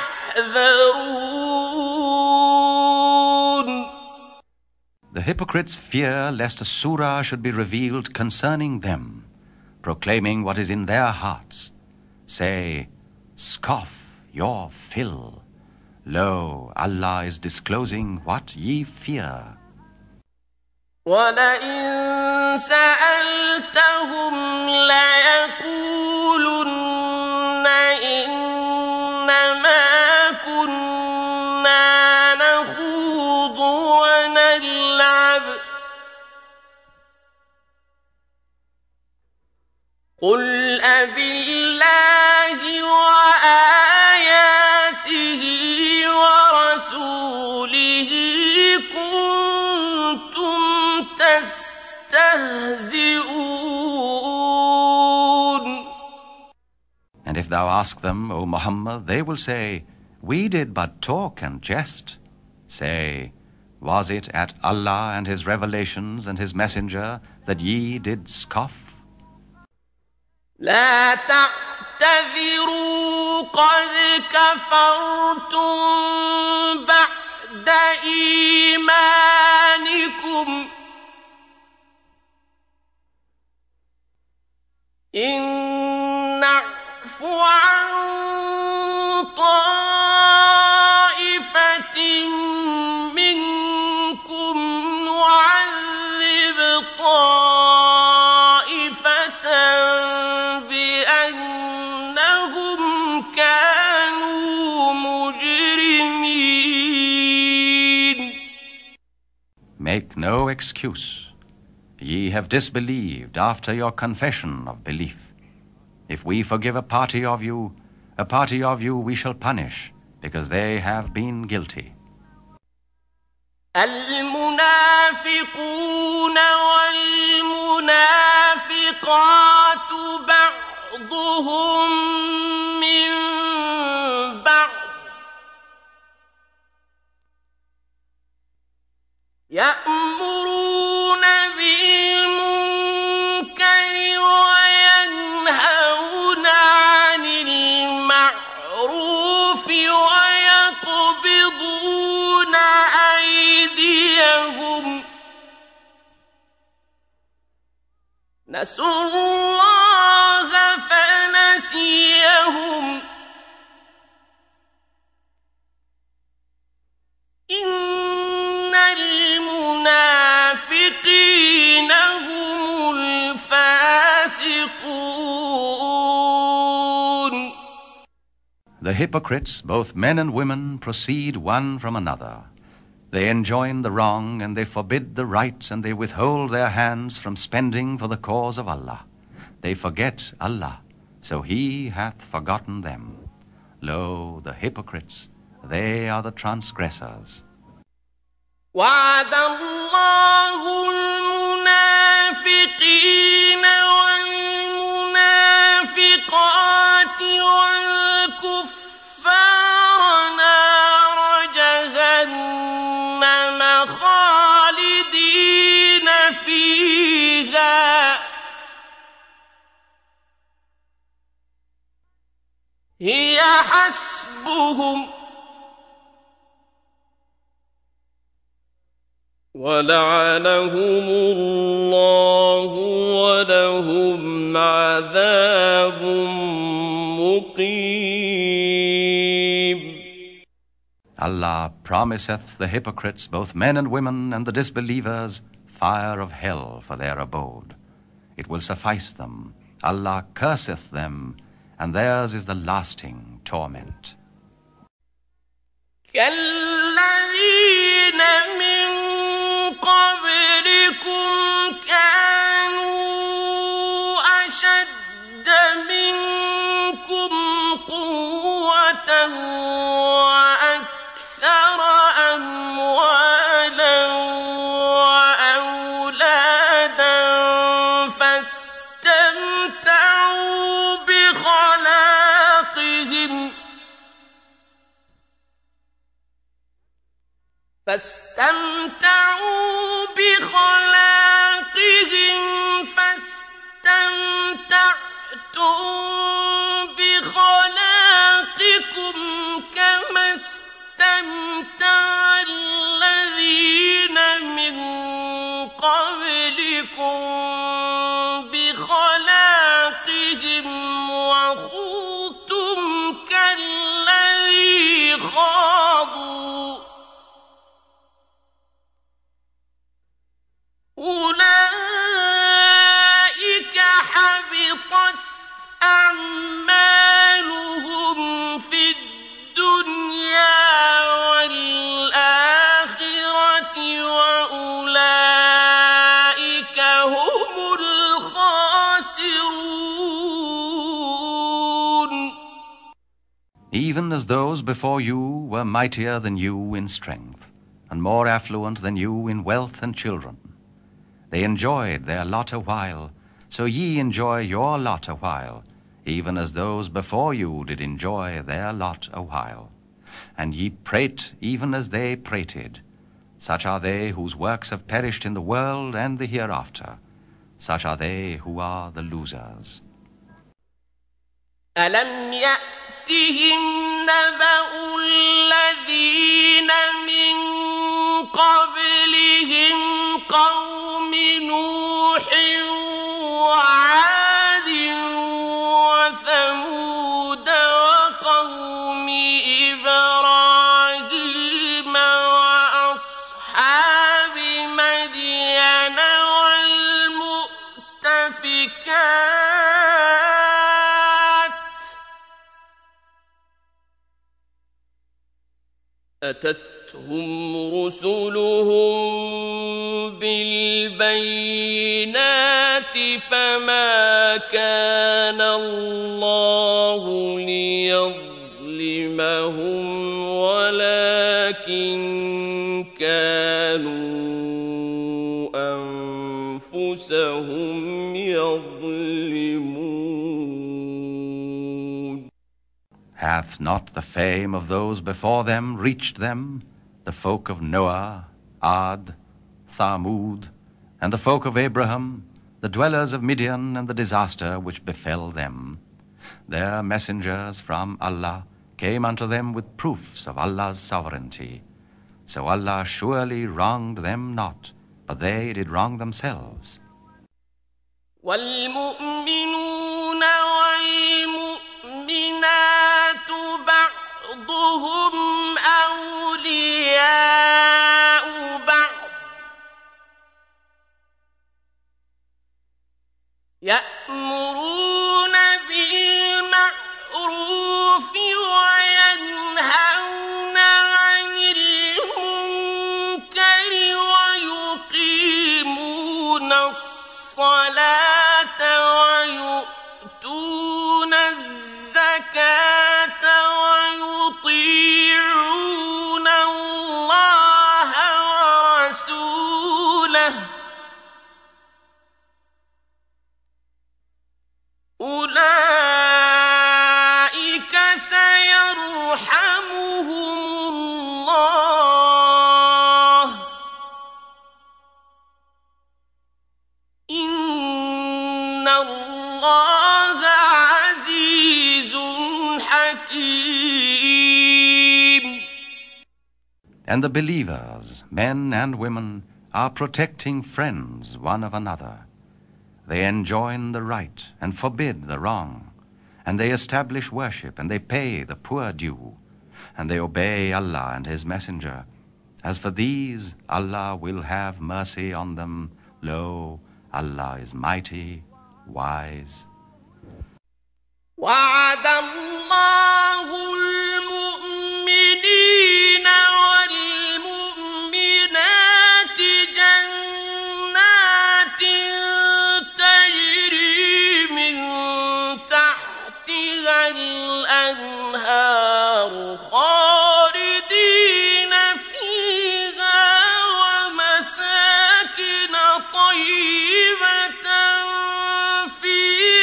تحذرون. The hypocrites fear lest a surah should be revealed concerning them, proclaiming what is in their hearts. Say, scoff your fill. Lo, Allah is disclosing what ye fear. وَلَئِن سَأَلْتَهُمْ لَيَقُولُنَّ إِنَّمَا كُنَّا نَخُوضُ وَنَلْعَبُ قُلْ أَبِاللَّهِ وَآيَاتِهِ وَرَسُولِهِ كُنتُمْ تَسْتَهْزِئُونَ. And if thou ask them, O Muhammad, they will say, we did but talk and jest. Say, was it at Allah and His revelations and His Messenger that ye did scoff? لا تعتذروا قد كفرتم بعد إيمانكم إن نعف عن طائفة منكم نعذب طائفة بأنهم كانوا مجرمين. Make no excuse. Ye have disbelieved after your confession of belief. If we forgive a party of you, a party of you we shall punish, because they have been guilty. المنافقون والمنافقات بعضهم من بعض يأمرون بالمنكر وينهون عن المعروف ويقبضون أيديهم نسوا الله فنسيهم إن المنافقين هم الفاسقون. The hypocrites, both men and women, proceed one from another. They enjoin the wrong, and they forbid the right, and they withhold their hands from spending for the cause of Allah. They forget Allah, so He hath forgotten them. Lo, the hypocrites, they are the transgressors. وعد الله المنافقين والمنافقات والكفار نار جهنم خالدين فيها هي حسبهم وَلَعَنَهُمُ اللَّهُ وَلَهُمْ عَذَابٌ مُقِيمٌ. Allah promiseth the hypocrites, both men and women, and the disbelievers, fire of hell for their abode. It will suffice them. Allah curseth them, and theirs is the lasting torment. كَالَّذِينَ مِن قَبْلِكُمْ كَانُوا أَشَدَّ مِنكُمْ قُوَّةً وَأَكْثَرَ أَمْوَالًا وَأَوْلَادًا فَاسْتَمْتَعُوا بِخَلَاقِهِمْ فاستمتعوا بخلاقهم فاستمتعتم بخلاقكم كما استمتع الذين من قبلكم بخلاقهم وخضتم كالذي خاضوا أولئك حبطت أعمالهم في الدنيا والآخرة وأولئك هم الخاسرون. Even as those before you were mightier than you in strength, and more affluent than you in wealth and children. They enjoyed their lot a while, so ye enjoy your lot a while, even as those before you did enjoy their lot a while. And ye prate even as they prated. Such are they whose works have perished in the world and the hereafter. Such are they who are the losers. أَلَمْ يَأْتِهِمْ نَبَأُ الَّذِينَ مِن قَبْلِهِمْ قَوْمِ نُوحٍ وَعَادٍ وَثَمُودَ وَقَوْمِ إِبْرَاهِيمَ وَأَصْحَابِ مَدْيَنَ وَالْمُؤْتَفِكَاتِ أَتَتْهُمْ رُسُلُهُم بِالْبَيِّنَاتِ فَمَا كَانَ اللَّهُ لِيَظْلِمَهُمْ وَلَكِن كَانُوا أَنفُسَهُمْ يَظْلِمُونَ. Hath not the fame of those before them reached them, the folk of Noah, Ad, Thamud, and the folk of Abraham, the dwellers of Midian, and the disaster which befell them? Their messengers from Allah came unto them with proofs of Allah's sovereignty. So Allah surely wronged them not, but they did wrong themselves. وَالْمُؤْمِنُونَ وَالْمُؤْمِنَاتُ بَعْضُهُمْ أَوْلِيَاءُ بَعْضٍ يَأْمُرُونَ بِالْمَعْرُوفِ وَيَنْهَوْنَ عَنِ الْمُنكَرِ وَيُقِيمُونَ الصَّلَاةَ وَيُؤْتُونَ الزَّكَاةَ وَيُطِيعُونَ اللَّهَ وَرَسُولَهُ أُولَئِكَ سَيَرْحَمُهُمُ اللَّهُ إِنَّ اللَّهَ عَزِيزٌ حَكِيمٌ. And the believers, men and women, are protecting friends one of another. They enjoin the right and forbid the wrong, and they establish worship, and they pay the poor due, and they obey Allah and His Messenger. As for these, Allah will have mercy on them. Lo, Allah is mighty, wise. وعد الله المؤمنين والمؤمنات جنات تجري من تحتها الأنهار خالدين فيها ومساكن طيبة في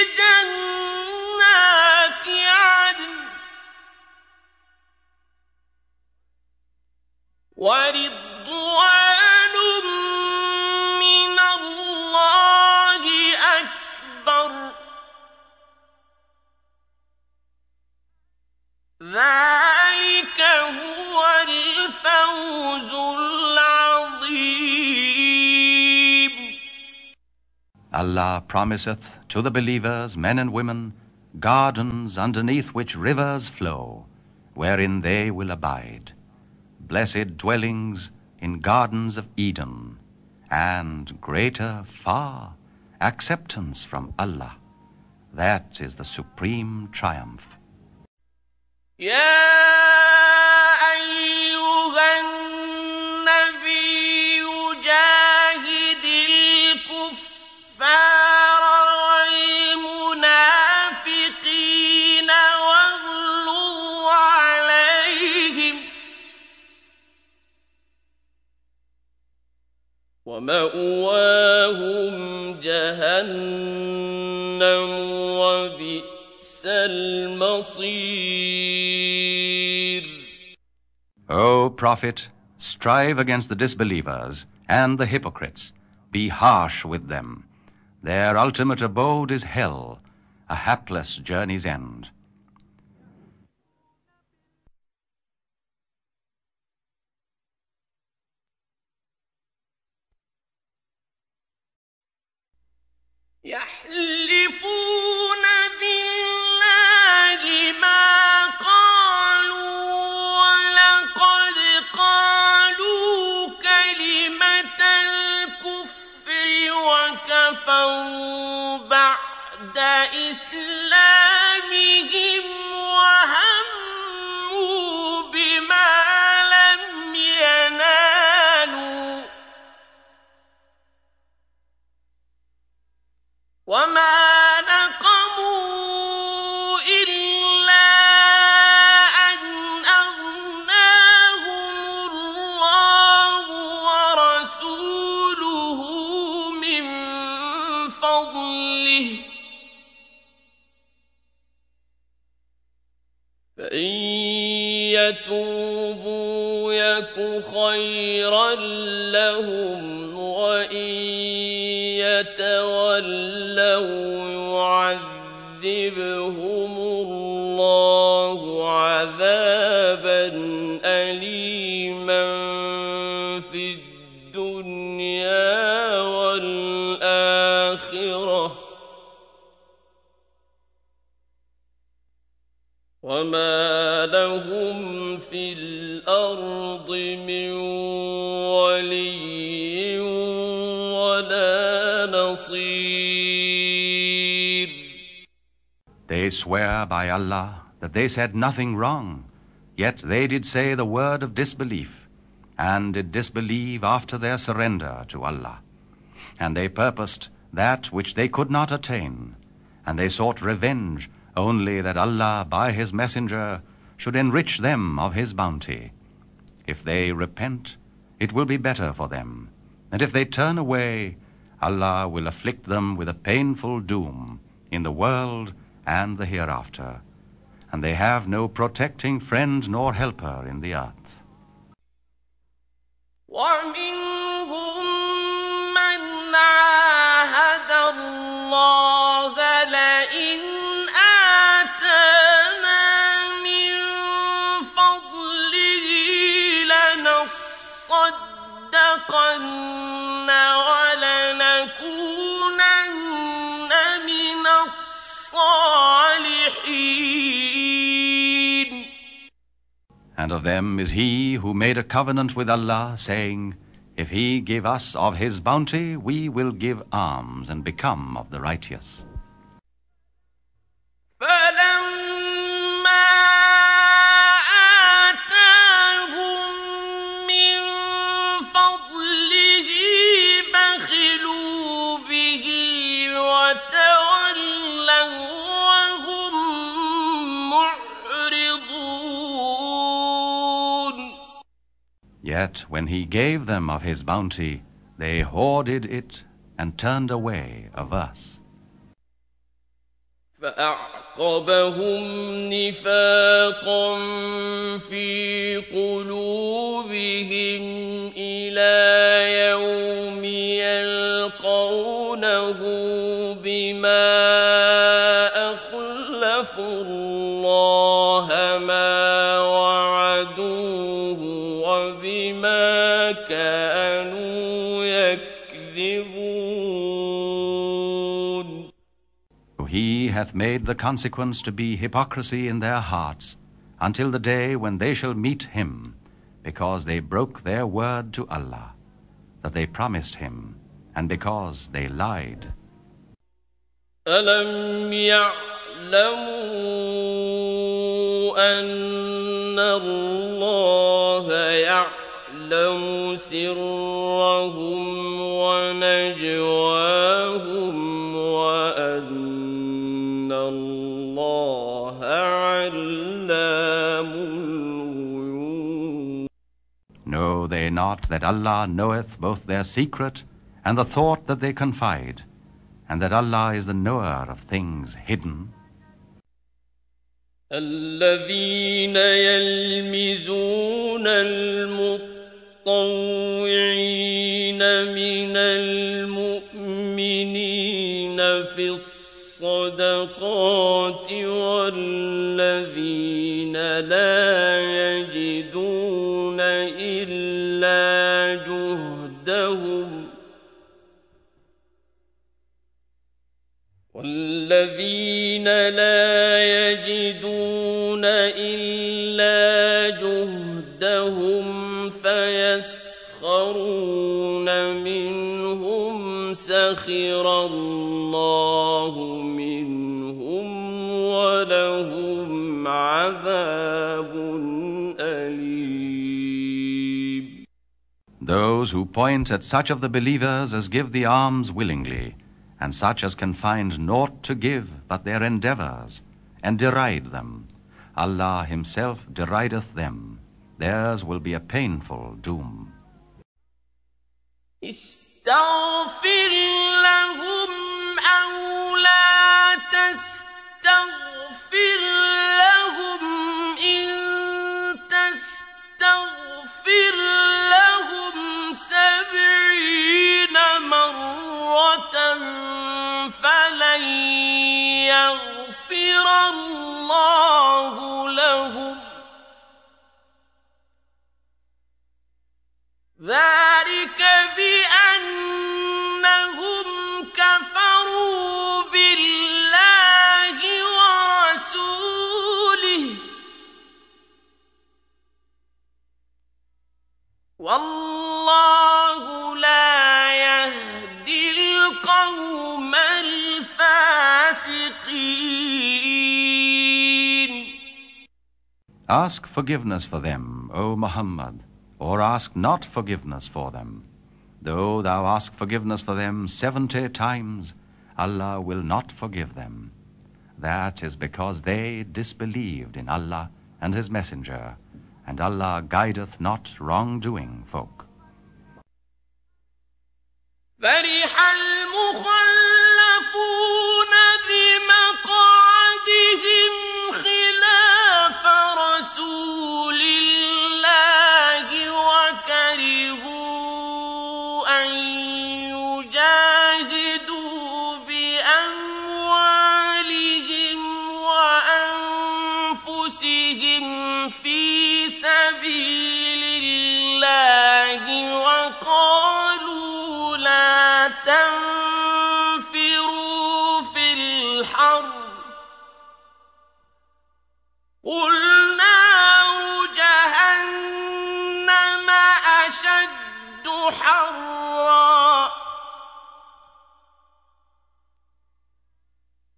جنات عدن ورضوان من الله أكبر ذلك هو الفوز العظيم. Allah promiseth to the believers, men and women, gardens underneath which rivers flow, wherein they will abide, blessed dwellings in gardens of Eden, and greater far acceptance from Allah. That is the supreme triumph. يا أيها النبي جاهد الكفار والمنافقين واغلظ عليهم ومأواهم جهنم وبئس المصير. O Prophet, strive against the disbelievers and the hypocrites. Be harsh with them. Their ultimate abode is hell, a hapless journey's end. يحلفون بالله ما قالوا ولقد قالوا كلمة الكفر وكفروا بعد إسلامهم وهموا بما لم ينالوا وما نقموا إلا أن أغناهم الله ورسوله من فضله فإن يتوبوا يك خيرا لهم وإن يتولوا يعذبهم الله عذابا أليما في الدنيا والآخرة وما لهم في الأرض من ولي ولا نصير. They swear by Allah that they said nothing wrong, yet they did say the word of disbelief, and did disbelieve after their surrender to Allah. And they purposed that which they could not attain, and they sought revenge only that Allah by His Messenger should enrich them of His bounty. If they repent, it will be better for them, and if they turn away, Allah will afflict them with a painful doom in the world and the hereafter, and they have no protecting friend nor helper in the earth. ومنهم من عاهد الله لئن آتانا من فضله لنصدقن them is he who made a covenant with Allah, saying, If he give us of his bounty, we will give alms and become of the righteous. Yet when he gave them of his bounty, they hoarded it and turned away averse. فأعقبهم نفاقا في قلوبهم إلى يوم يلقونه بما أخلفوا الله ما وعدوه وبما كانوا يكذبون. He hath made the consequence to be hypocrisy in their hearts until the day when they shall meet him, because they broke their word to Allah, that they promised him, and because they lied. أَلَمْ يَعْلَمُوا أَنَّ اللَّهَ يَعْلَمُ سِرَّهُمْ وَنَجْوَاهُمْ وَأَنَّ اللَّهَ عَلَّامُ الْغُيُوبِ. Know they not that Allah knoweth both their secret and the thought that they confide, and that Allah is the knower of things hidden? الذين يلمزون المطوعين من المؤمنين في الصدقات والذين لا يجدون إلا جهدهم والذين لا يجدون إلا جهدهم فيسخرون منهم سخر الله منهم ولهم عذاب أليم. Those who point at such of the believers as give the alms willingly, and such as can find naught to give but their endeavors, and deride them, Allah himself derideth them. Theirs will be a painful doom. استغفر لهم أو لا تستغفر لهم إن تستغفر لهم سبعين مرة فلن يغفر الله لهم ذلك بأنهم كفروا بالله ورسوله والله لا يهدي القوم الفاسقين. Ask forgiveness for them, O Muhammad, or ask not forgiveness for them. Though thou ask forgiveness for them seventy times, Allah will not forgive them. That is because they disbelieved in Allah and His Messenger, and Allah guideth not wrongdoing folk. فرح المخلفون بمقعدهم خلاف رسول الله وكرهوا أن يجاهدوا بأموالهم وأنفسهم في سبيل الله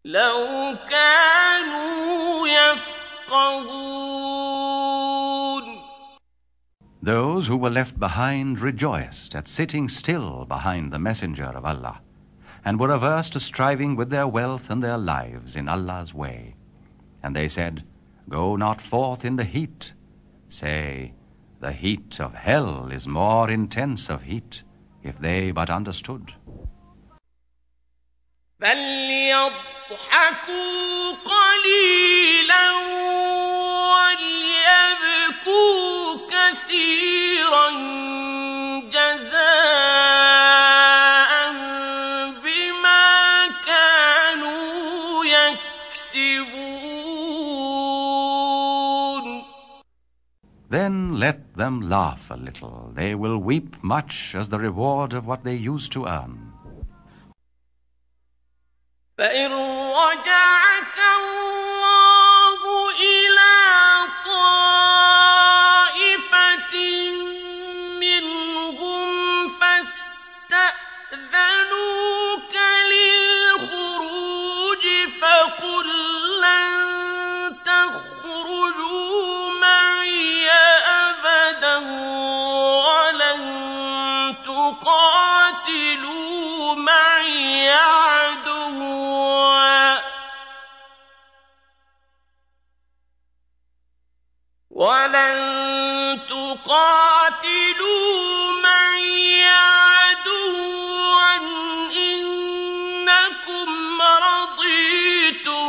لو كانوا يفقهون. Those who were left behind rejoiced at sitting still behind the messenger of Allah, and were averse to striving with their wealth and their lives in Allah's way. And they said, Go not forth in the heat. Say, the heat of hell is more intense of heat, if they but understood. فليضحكوا قليلا وليبكوا كثيرا جزاء بما كانوا يكسبون. Then let them laugh a little. They will weep much as the reward of what they used to earn. فإن رجعك الله إلى طائفة منهم فاستأذنوك للخروج فقل لن تخرجوا معي أبدا ولن تقاتلوا معي عدوا ولن تقاتلوا معي عدوا إنكم رضيتم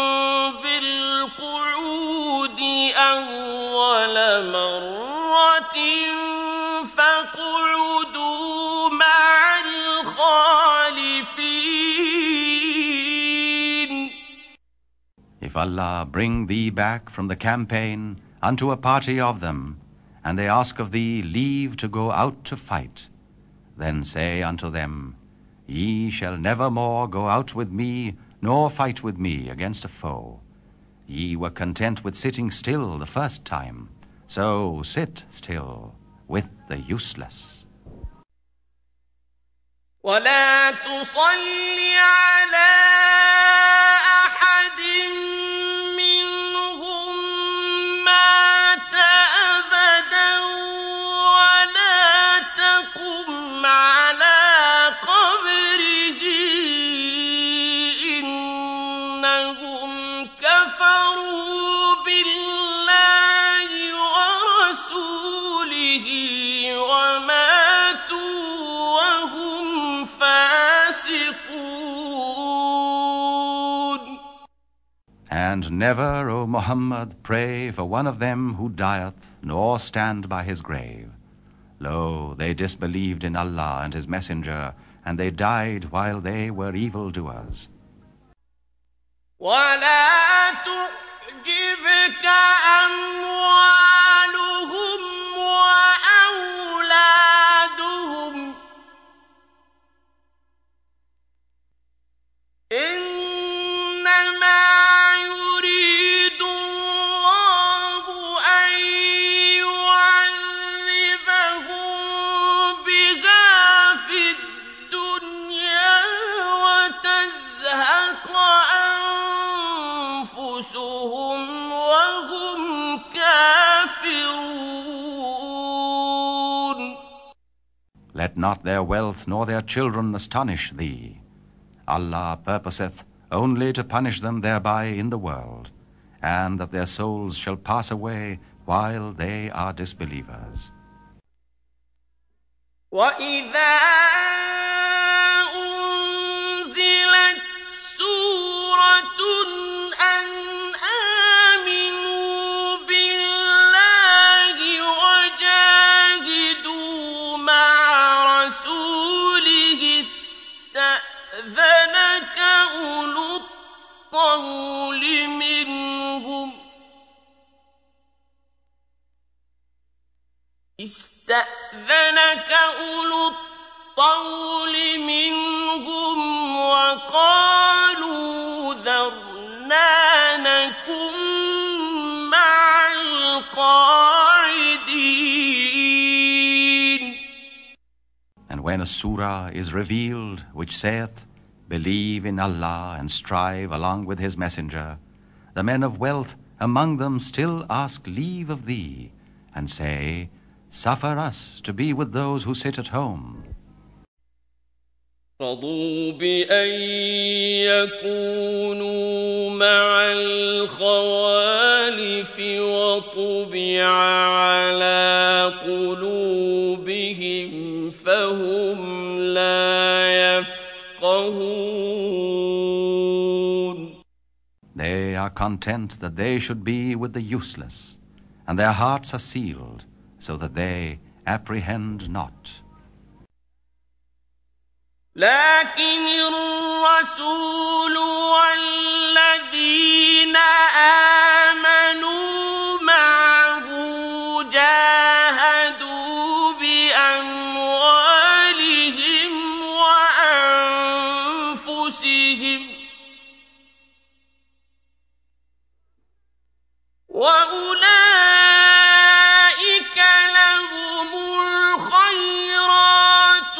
بالقعود أول مرة فاقعدوا مع الخالفين. If Allah bring thee back from the campaign unto a party of them, and they ask of thee leave to go out to fight, then say unto them, Ye shall never more go out with me, nor fight with me against a foe. Ye were content with sitting still the first time, so sit still with the useless. ولا تصل على أحد منهم مات أبدا ولا تقم على قبره إنهم كفروا بالله ورسوله وماتوا وهم فاسقون. And never, O Muhammad, pray for one of them who dieth, nor stand by his grave. Lo, they disbelieved in Allah and His Messenger, and they died while they were evildoers. ولا تعجبك أموالهم وأولادهم إنما يريد الله أن يعذبهم بها في الدنيا وتزهق أنفسهم وهم كافرون. Let not their wealth nor their children astonish thee. Allah purposeth only to punish them thereby in the world, and that their souls shall pass away while they are disbelievers. وَإِذَا أُنزِلَتْ سُورَةٌ أَنْ آمِنُوا بِاللَّهِ وَجَاهِدُوا مَعَ رَسُولِهِ اسْتَأْذَنَكَ أُولُو الطَّوْلِ مِنْهُمْ استأذنك أولو الطول منهم وقالوا ذرنا نكن مع القاعدين. And when a surah is revealed which saith, believe in Allah and strive along with His messenger, the men of wealth among them still ask leave of thee, and say, suffer us to be with those who sit at home. رضوا بأن يكونوا مع الخوالف وطبع على قلوبهم فهم لا يفقهون. They are content that they should be with the useless, and their hearts are sealed, so that they apprehend not. لكن الرسول والذين آمنوا معه جاهدوا بأموالهم وأنفسهم وأولئك لهم الخيرات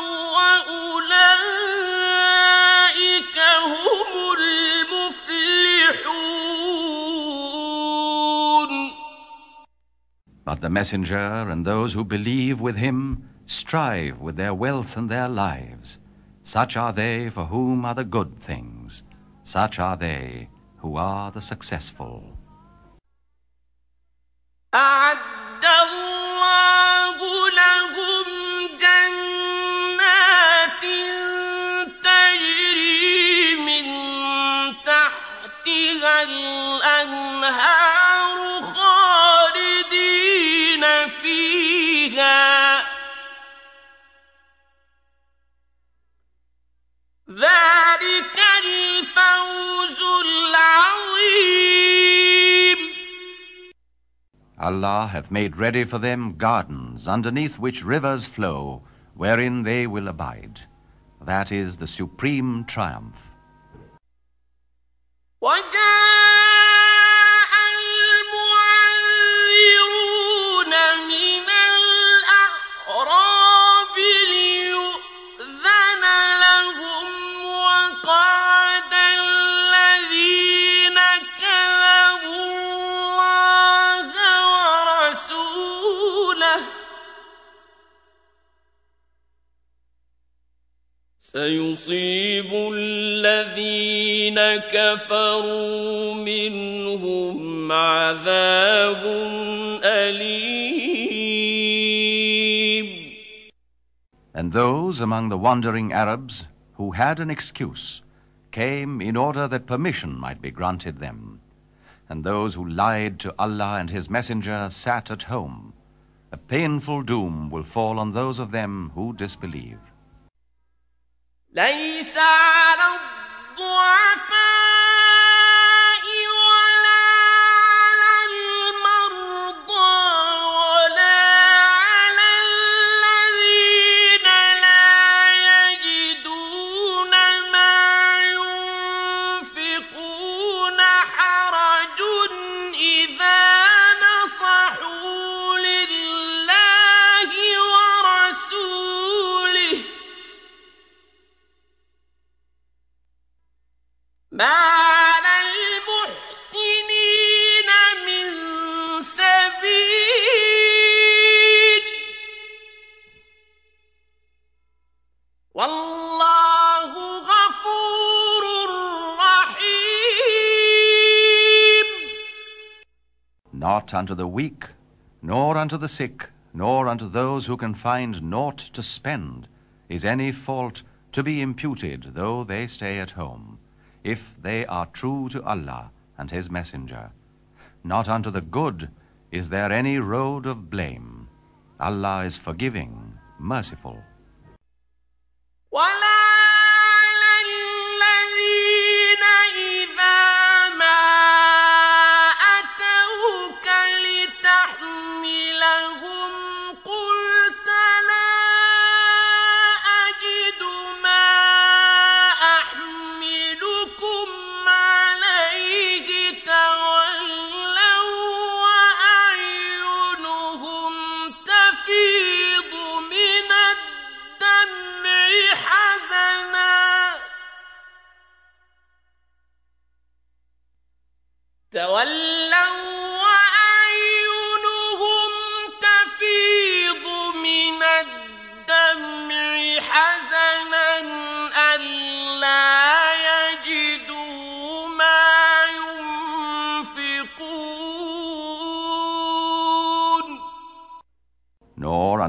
وأولئك هم المفلحون. But the messenger and those who believe with him strive with their wealth and their lives. Such are they for whom are the good things. Such are they who are the successful. أعد الله لهم جنات تجري من تحتها الأنهار خالدين فيها ذلك الفوز العظيم. Allah hath made ready for them gardens, underneath which rivers flow, wherein they will abide. That is the supreme triumph. وجاء المعذرون من الأعراب ليؤذن لهم وقعد الذين كذبوا الله ورسوله سيصيب الذين كفروا منهم عذاب أليم. And those among the wandering Arabs who had an excuse came in order that permission might be granted them. And those who lied to Allah and His Messenger sat at home. A painful doom will fall on those of them who disbelieve. ليس على الضعفاء ولا على المرضى ولا على الذين لا يجدون ما ينفقون حرج إذا نصحوا لله ورسوله ما على المحسنين من سبيل والله غفور رحيم. Not unto the weak, nor unto the sick, nor unto those who can find naught to spend is any fault to be imputed, though they stay at home, if they are true to Allah and His Messenger. Not unto the good is there any road of blame. Allah is forgiving, merciful. ولا على الذين إذا ما أتوك لتحملهم قلت لا أجد ما أحملكم عليه تولوا وأعينهم تفيض من الدمع حزنا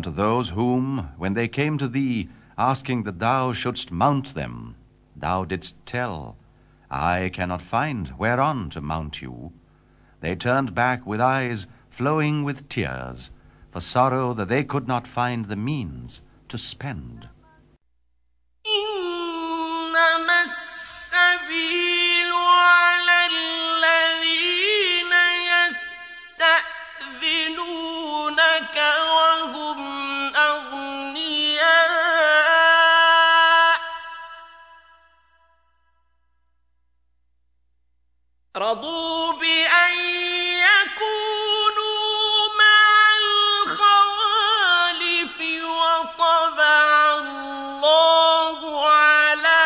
unto those whom, when they came to thee, asking that thou shouldst mount them, thou didst tell, I cannot find whereon to mount you, they turned back with eyes flowing with tears, for sorrow that they could not find the means to spend. إنما السبيل على الذين يستأذنونك وهم أغنياء رضوا بأن يكونوا مع الخوالف وطبع الله على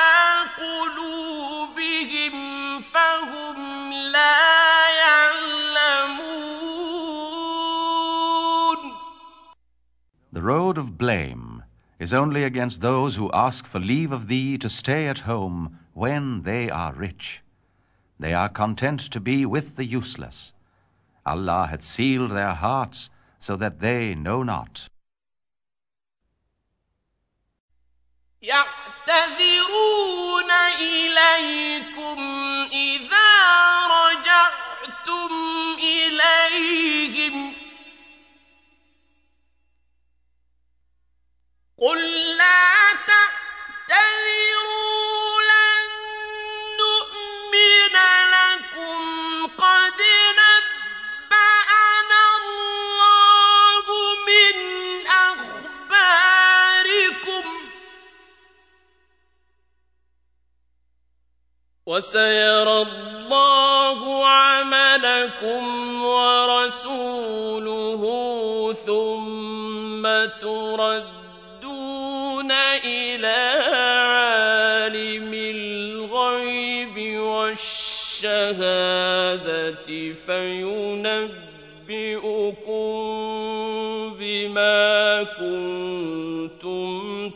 قلوبهم فهم لا يعلمون. The road of blame is only against those who ask for leave of thee to stay at home when they are rich. They are content to be with the useless. Allah hath sealed their hearts so that they know not. يعتذرون إليكم إذا رجعتم إليهم قل لا تعتذروا لن نؤمن لكم قد نبأنا الله من أخباركم وسيرى الله عملكم ورسوله ثم تردون إلى عالم الغيب والشهادة فينبئكم بما كنتم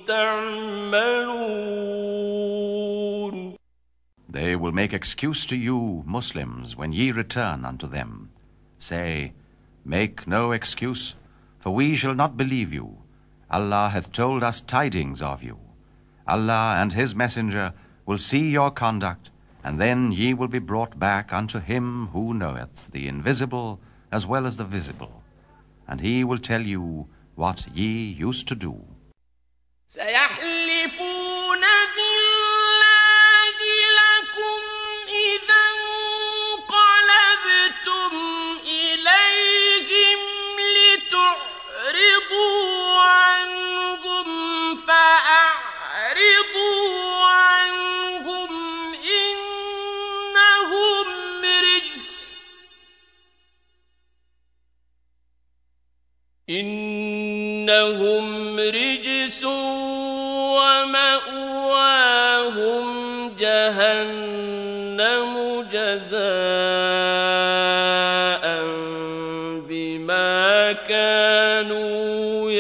تعملون. They will make excuse to you, Muslims, when ye return unto them. Say, make no excuse, for we shall not believe you. Allah hath told us tidings of you. Allah and His Messenger will see your conduct, and then ye will be brought back unto Him who knoweth the invisible as well as the visible, and He will tell you what ye used to do. سيحلفون بالله لكم إذا انقلبتم إليهم لتعرضوا عنهم فأعرضوا عنهم إنهم رجس إنهم رجس ومأواهم جهنم جزاء بما كانوا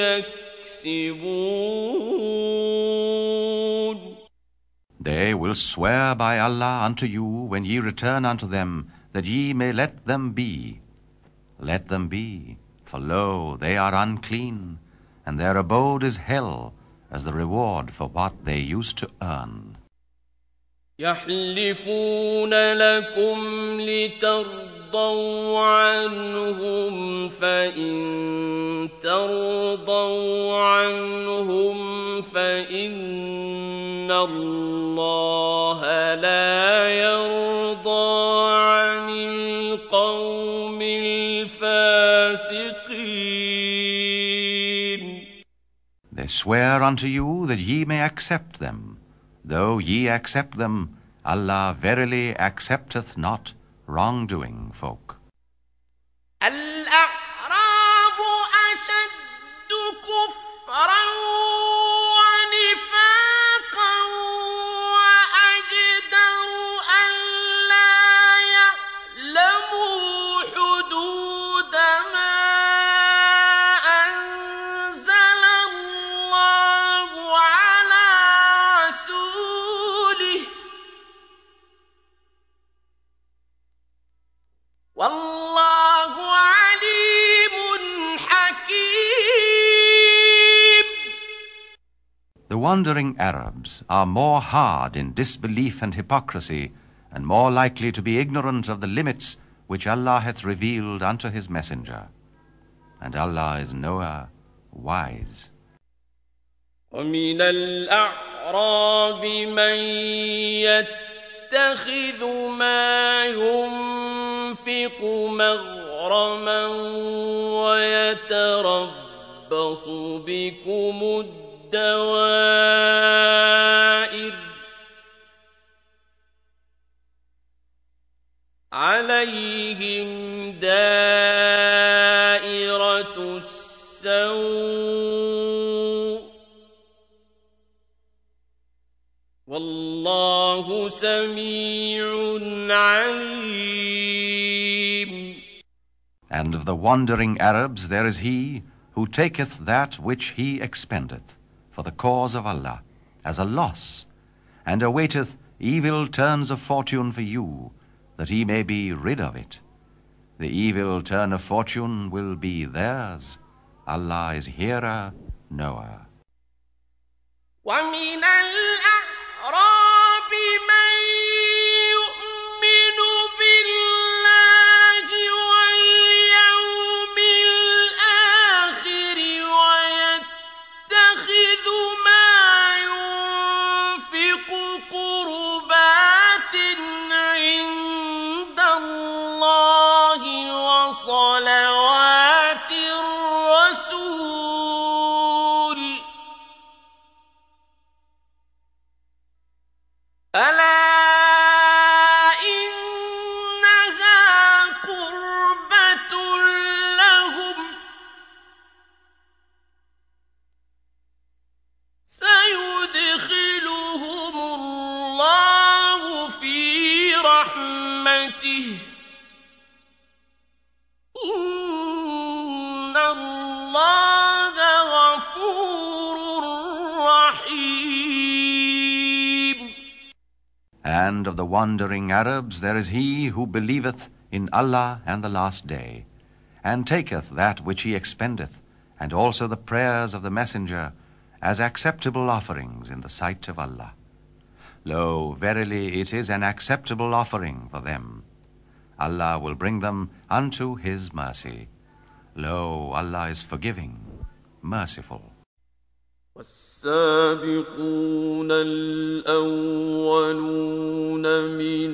يكسبون. They will swear by Allah unto you when ye return unto them, that ye may let them be. Let them be, for lo, they are unclean, and their abode is hell, as the reward for what they used to earn. يحلفون لكم لترضوا عنهم فإن ترضوا عنهم فإن الله لا يرضى عن القوم الفاسقين. They swear unto you that ye may accept them. Though ye accept them, Allah verily accepteth not wrongdoing folk. الأعراب أشد كفرا ونفاقا وأجدر ألا يعلموا حدود ما أنزل الله على رسوله والله wandering Arabs are more hard in disbelief and hypocrisy, and more likely to be ignorant of the limits which Allah hath revealed unto his messenger. And Allah is knower, wise. ومن الأعراب من يتخذ ما ينفق مغرما ويتربص بكم الدوائر عليهم دائرة السوء والله سميع عليم. And of the wandering Arabs there is he who taketh that which he expendeth for the cause of Allah as a loss, and awaiteth evil turns of fortune for you, that he may be rid of it. The evil turn of fortune will be theirs. Allah is hearer, knower. ومن الأعراب من يؤمن بالله واليوم الآخر ويتخذ ما ينفق قربات عند الله وصلوات الرسول ألا إنها قربة لهم سيدخلهم الله في رحمته إن الله غفور رحيم. And of the wandering Arabs there is he who believeth in Allah and the last day, and taketh that which he expendeth, and also the prayers of the messenger, as acceptable offerings in the sight of Allah. Lo, verily it is an acceptable offering for them. Allah will bring them unto his mercy. Lo, Allah is forgiving, merciful. والسابقون الأولون من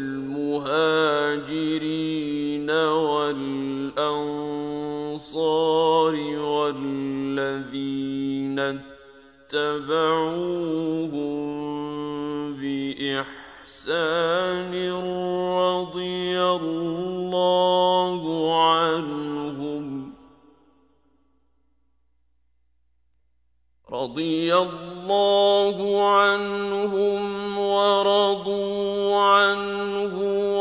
المهاجرين والأنصار والذين اتبعوهم بإحسان رضي الله عنهم رضي الله عنهم ورضوا عنه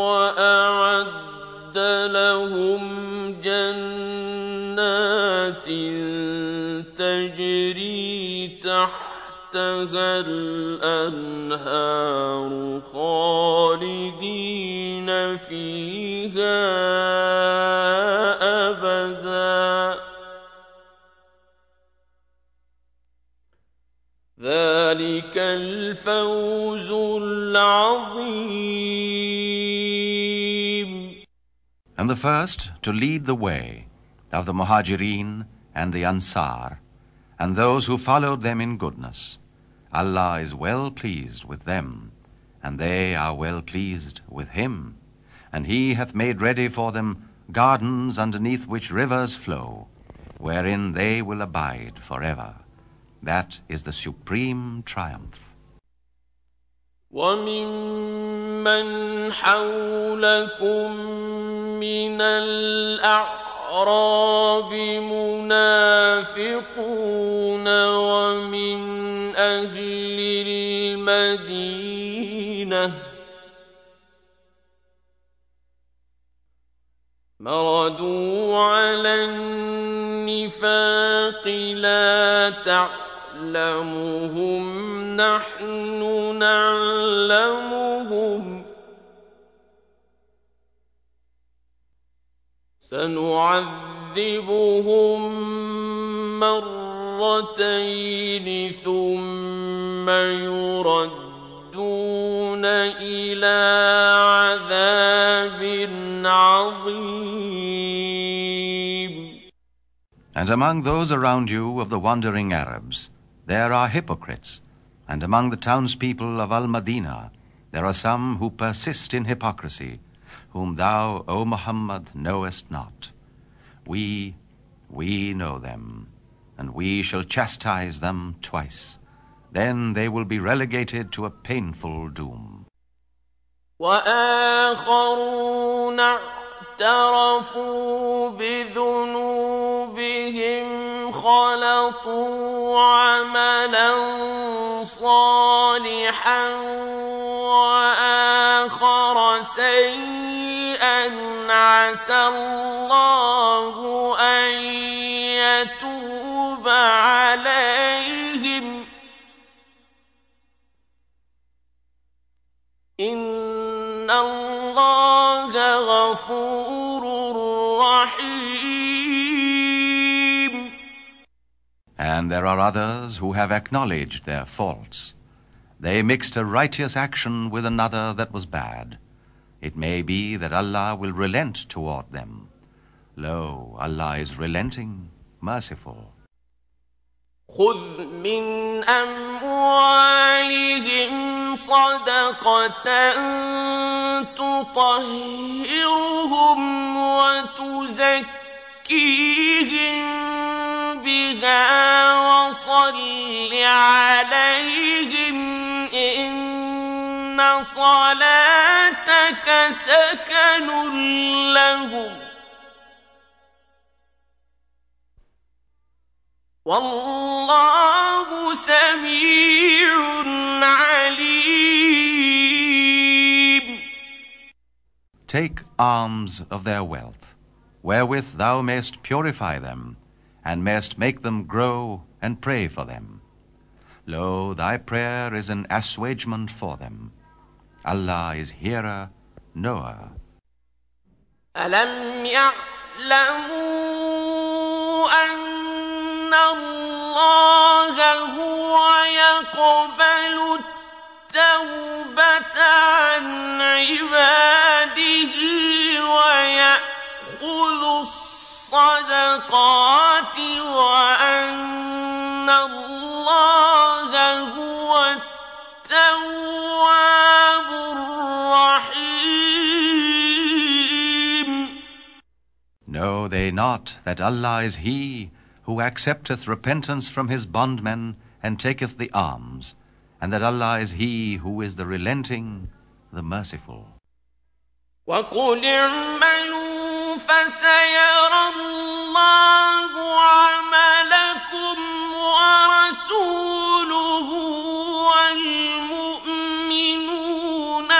وأعد لهم جنات تجري تحتها الأنهار خالدين فيها أبداً ذلك الفوز العظيم. And the first to lead the way of the Muhajirin and the Ansar, and those who followed them in goodness. Allah is well pleased with them, and they are well pleased with him. And he hath made ready for them gardens underneath which rivers flow, wherein they will abide forever. That is the supreme triumph. وَمِمَّنْ حَوْلَكُمْ مِنَ الْأَعْرَابِ مُنَافِقُونَ وَمِنْ أَهْلِ الْمَدِينَةِ مَرَدُوا عَلَى النِّفَاقِ لَا تعلمهم نحن نعلمهم سنعذبهم مرتين مرتين ثم يردون إلى عذاب عظيم. And among those around you of the wandering Arabs, there are hypocrites, and among the townspeople of Al-Madinah, there are some who persist in hypocrisy, whom thou, O Muhammad, knowest not. We, we know them, and we shall chastise them twice. Then they will be relegated to a painful doom. وآخرون اعترفوا بذنوبهم خلطوا عملا صالحا وآخر سيئا عسى الله أن يتوب عليهم إن الله غفور رحيم. And there are others who have acknowledged their faults. They mixed a righteous action with another that was bad. It may be that Allah will relent toward them. Lo, Allah is relenting, merciful. خذ من أموالهم صدقة تطهرهم وتزكيهم بها وصل عليهم إن صلاتك سكن لهم والله سميع عليم. Take alms of their wealth, wherewith thou mayst purify them, and mayst make them grow, and pray for them. Lo, thy prayer is an assuagement for them. Allah is hearer, knower. ألم يعلموا أن الله هو يقبل التوبة عن عباده ويأخذ الصدقات وأن الله هو التواب الرحيم. Know they not that Allah is He who accepteth repentance from his bondmen and taketh the alms, and that Allah is He who is the relenting, the merciful. وَقُلِ اعْمَلُوا فَسَيَرَى اللَّهُ عَمَلَكُمْ وَرَسُولُهُ وَالْمُؤْمِنُونَ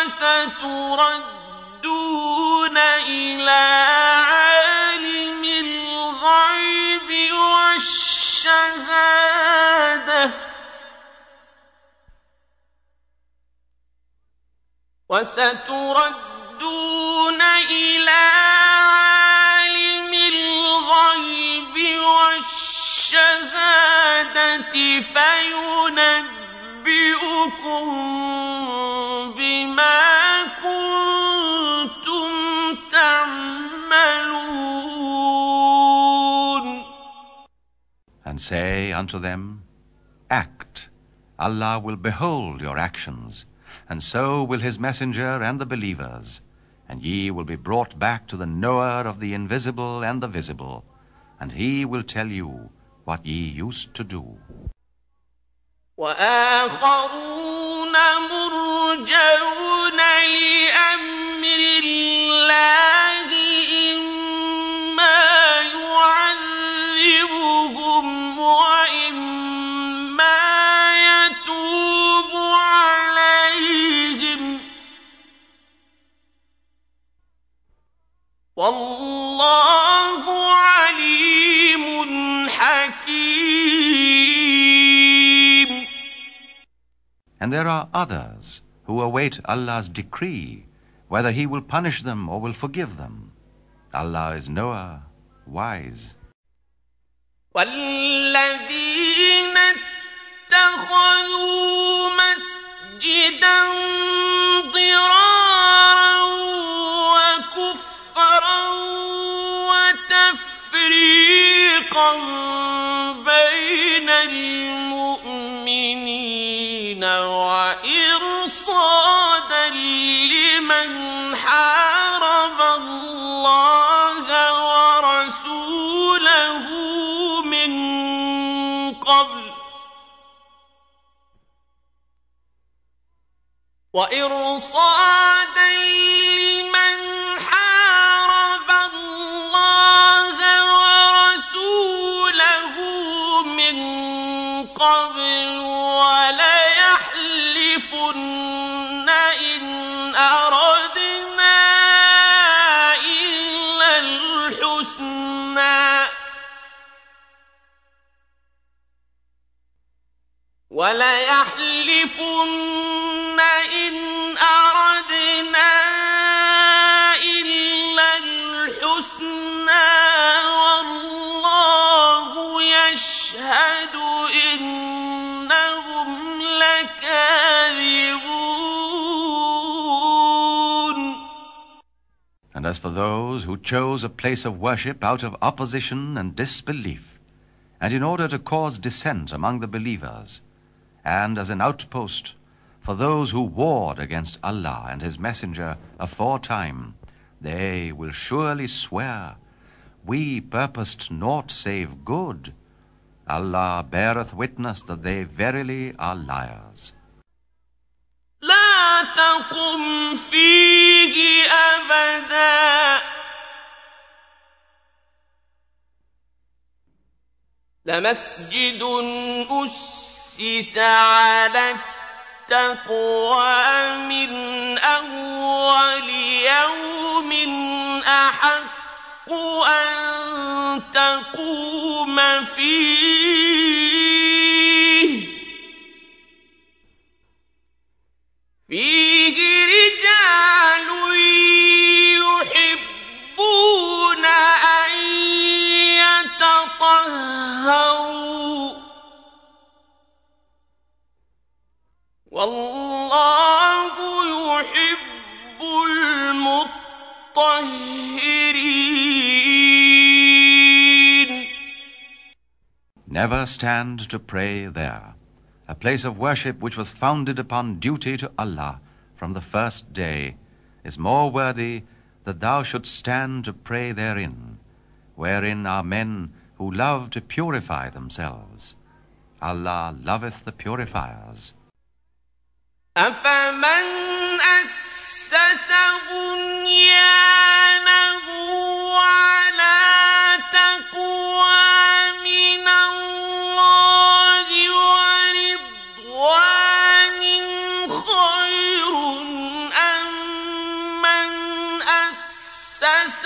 وَسَتُرَدُّونَ إِلَى عَالِمِ الْغَيْبِ والشهادة وستردون إلى عالم الغيب والشهادة فينبئكم بما كنتم تعملون. And say unto them, Act. Allah will behold your actions, and so will His Messenger and the believers, and ye will be brought back to the knower of the invisible and the visible, and He will tell you what ye used to do. وآخرون مرجون لأمر الله إما يعذبهم وإما يتوب عليهم والله عليم حكيم. And there are others who await Allah's decree, whether He will punish them or will forgive them. Allah is knower, wise. والذين اتخذوا مسجدا ضرارا وكفرا وتفريقا بين المؤمنين وإرصادا لمن حارب الله ورسوله من قبل وإرصادا لمن حارب الله ورسوله من قبل وليحلفن إن أردنا إلا الحسنى وليحلفن إن أردنا إلا الحسنى والله يشهد إنهم لكاذبون. And as for those who chose a place of worship out of opposition and disbelief, and in order to cause dissent among the believers, and as an outpost for those who warred against Allah and His Messenger aforetime, they will surely swear, we purposed naught save good. Allah beareth witness that they verily are liars. لا تقم فيه أبدا لمسجد أسس على التقوى من أول يوم أحق أن تقوم فيه فيه رجال يحبون أن يتطهروا والله يحب المطهرين. Never stand to pray there, a place of worship which was founded upon duty to Allah from the first day, is more worthy that thou shouldst stand to pray therein, wherein are men who love to purify themselves. Allah loveth the purifiers. أفمن أسس بنيانه على تقوى من الله ورضوان خير أم من أسس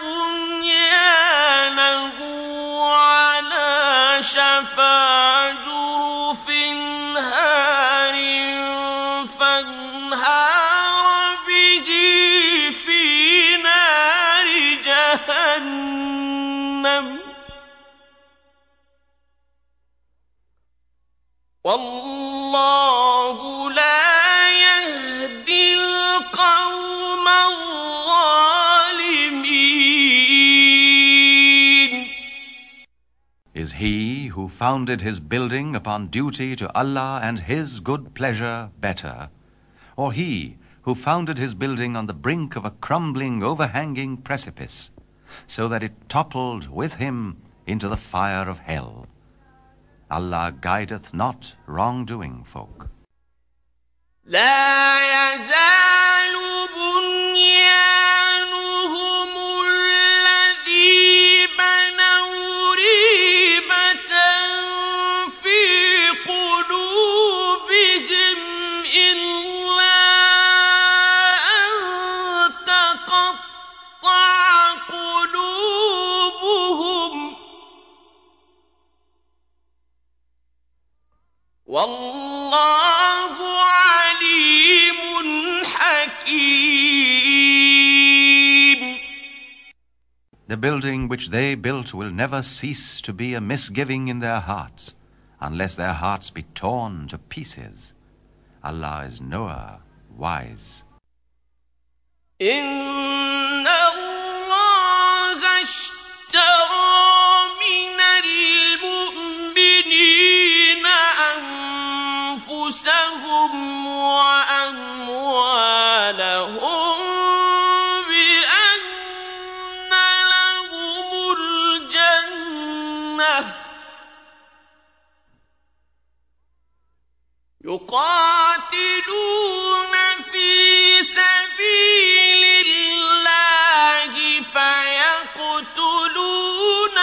بنيانه على شفا جرف هار فانهار به في نار جهنم والله لا يهدي القوم الظالمين. Is he who founded his building upon duty to Allah and His good pleasure better, or he who founded his building on the brink of a crumbling, overhanging precipice, so that it toppled with him into the fire of hell? Allah guideth not wrongdoing folk. لا يزال بنيانهم الذي بنوا ريبة في قلوبهم إلا أن تقطع قلوبهم والله عليم The building which they built will never cease to be a misgiving in their hearts, unless their hearts be torn to pieces. Allah is knower, wise. إن الله اشترى من المؤمنين أنفسهم وأموالهم بأن لهم الجنة يقاتلون في سبيل الله فيقتلون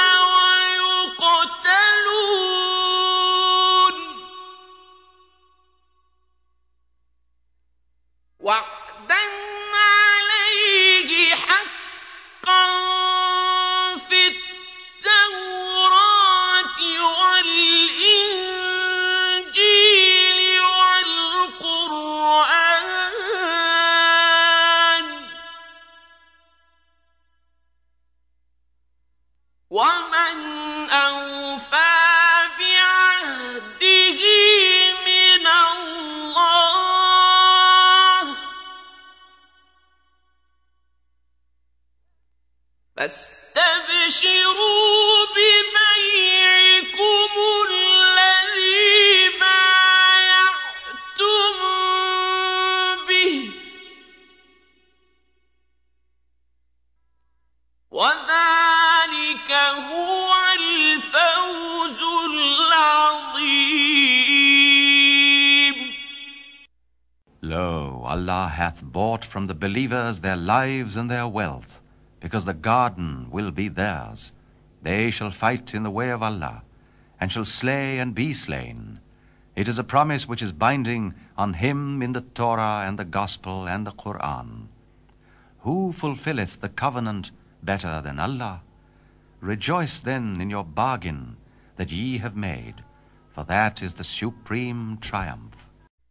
ويقتلون وعدا عليه حقا في التوراة والإنجيل والقرآن ومن أوفى بعهده من الله فاستبشروا ببيعكم الذي بايعتم به وذلك هو الفوز العظيم. Lo, Allah hath bought from the believers their lives and their wealth, because the garden will be theirs. They shall fight in the way of Allah, and shall slay and be slain. It is a promise which is binding on him in the Torah and the Gospel and the Quran. Who fulfilleth the covenant better than Allah? Rejoice then in your bargain that ye have made, for that is the supreme triumph.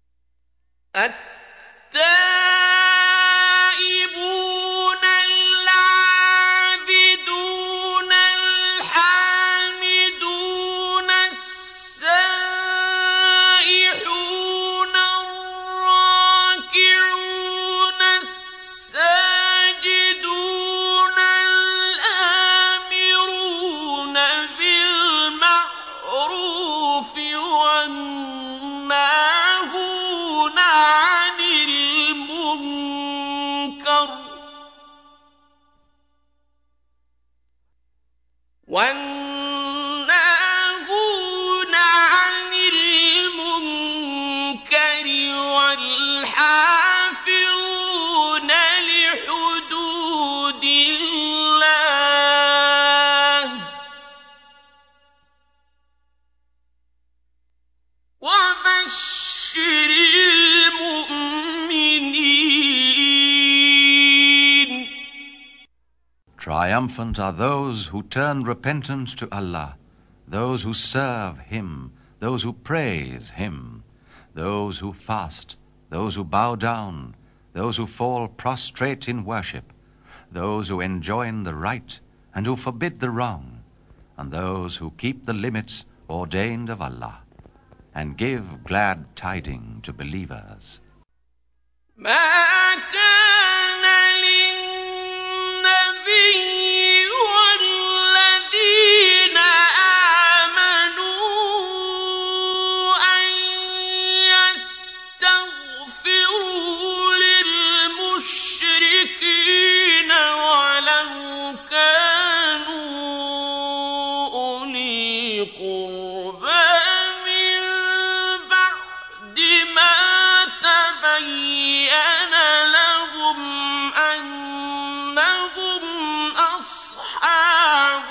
التائبون العابدون الحامدون السائحون الراكعون الساجدون الآمرون بالمعروف والناهون عن المنكر والناهون عن المنكر والحافظون لحدود الله وبشر المؤمنين. Triumphant are those who turn repentant to Allah, those who serve Him, those who praise Him, those who fast, those who bow down, those who fall prostrate in worship, those who enjoin the right and who forbid the wrong, and those who keep the limits ordained of Allah, and give glad tidings to believers. ما كان للنبي والذين آمنوا أن يستغفروا للمشركين ولو كانوا أولي قربى من بعد ما تبين لهم أنهم أصحاب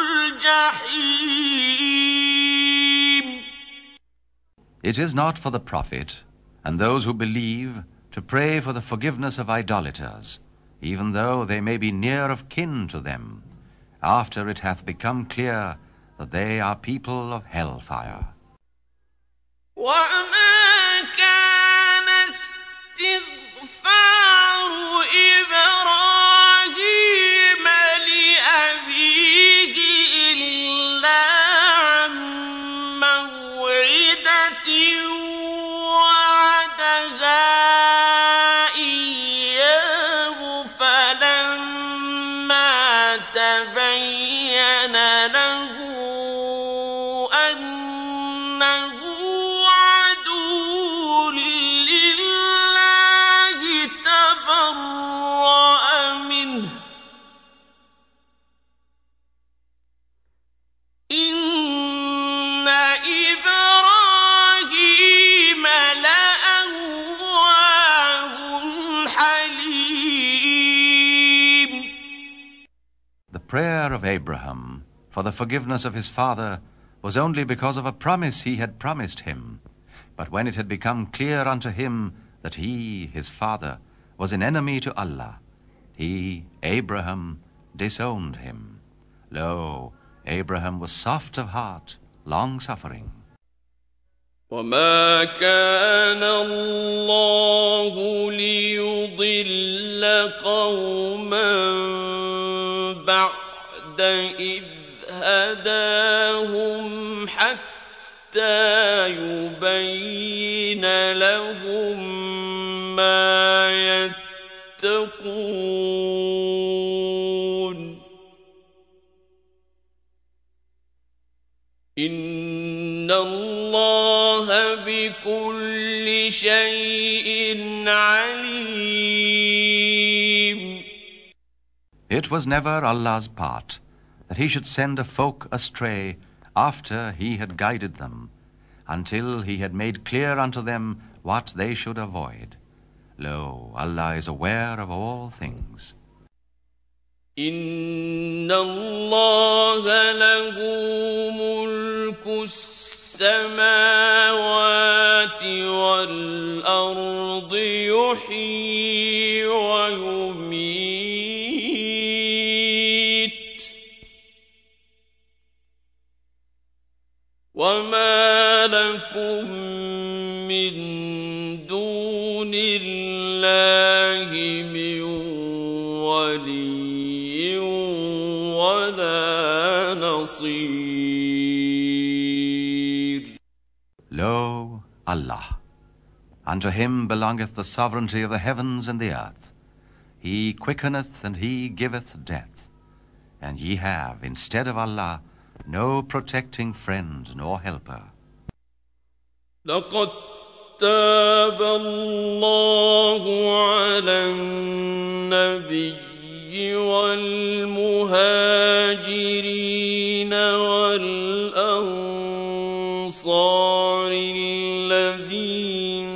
الجحيم. It is not for the Prophet and those who believe to pray for the forgiveness of idolaters, even though they may be near of kin to them, after it hath become clear that they are people of hellfire. وما كان استغفار إبراهيم لأبيه prayer of Abraham for the forgiveness of his father was only because of a promise he had promised him. But when it had become clear unto him that he, his father, was an enemy to Allah, he, Abraham, disowned him. Lo, Abraham was soft of heart, long-suffering. وما كان الله ليضل قوما بعد إذ هداهم حتى يبين لهم ما يتقون إن الله بكل شيء عليم. It was never Allah's part that he should send a folk astray after he had guided them, until he had made clear unto them what they should avoid. Lo, Allah is aware of all things. إن الله له ملك السماوات والأرض يحيي ويميت وما لكم من دون الله من ولي ولا نصير. Lo, Allah, unto him belongeth the sovereignty of the heavens and the earth. He quickeneth and he giveth death. And ye have, instead of Allah, no protecting friend nor helper. لقد تاب الله على النبي والمهاجرين والأنصار الذين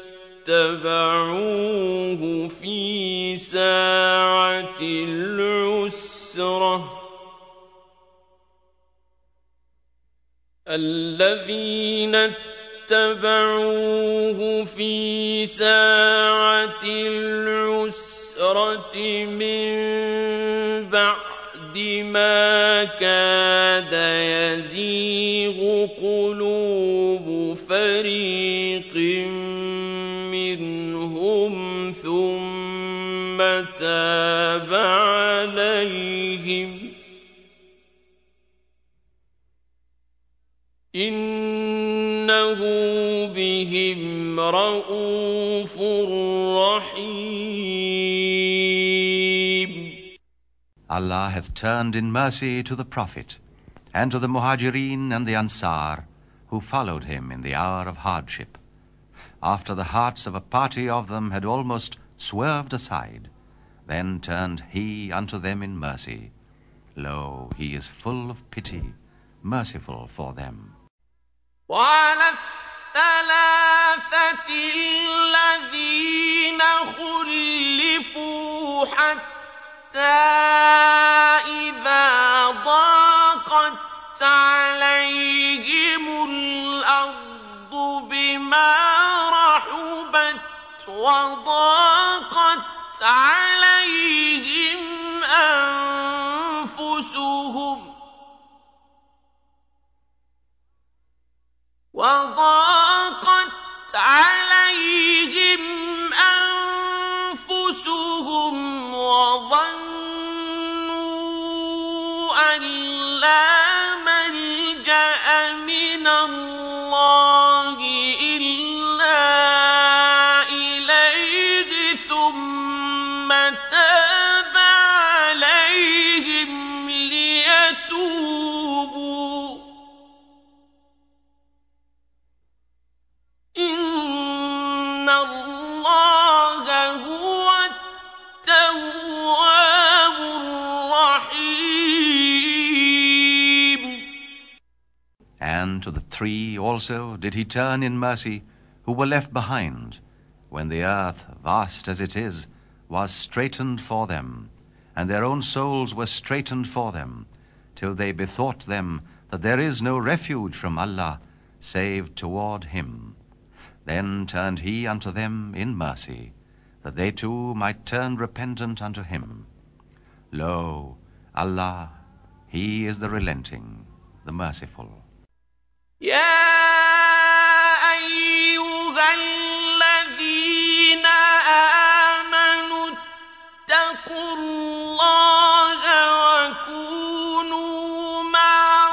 اتبعوه في ساعة العسرة الذين اتبعوه في ساعة العسرة من بعد ما كاد يزيغ قلوب فريق منهم ثم تاب عليهم إنه بهم رءوف رحيم. Allah hath turned in mercy to the Prophet and to the Muhajirin and the Ansar who followed him in the hour of hardship, after the hearts of a party of them had almost swerved aside. Then turned he unto them in mercy. Lo, he is full of pity, merciful for them. وعلى الثلاثة الذين خلفوا حتى إذا ضاقت عليهم الأرض بما رحبت وضاقت عليهم أنفسهم وضاقت عليهم أنفسهم وظنوا أن لا ملجأ من الله إلا إليه ثم تاب عليهم ليتوبوا إن الله هو التواب الرحيم. And to the three also did he turn in mercy who were left behind, when the earth, vast as it is, was straitened for them, and their own souls were straitened for them, till they bethought them that there is no refuge from Allah save toward Him. Then turned He unto them in mercy, that they too might turn repentant unto Him. Lo, Allah, He is the relenting, the merciful. يا أيها الذين آمنوا اتقوا الله وكونوا مع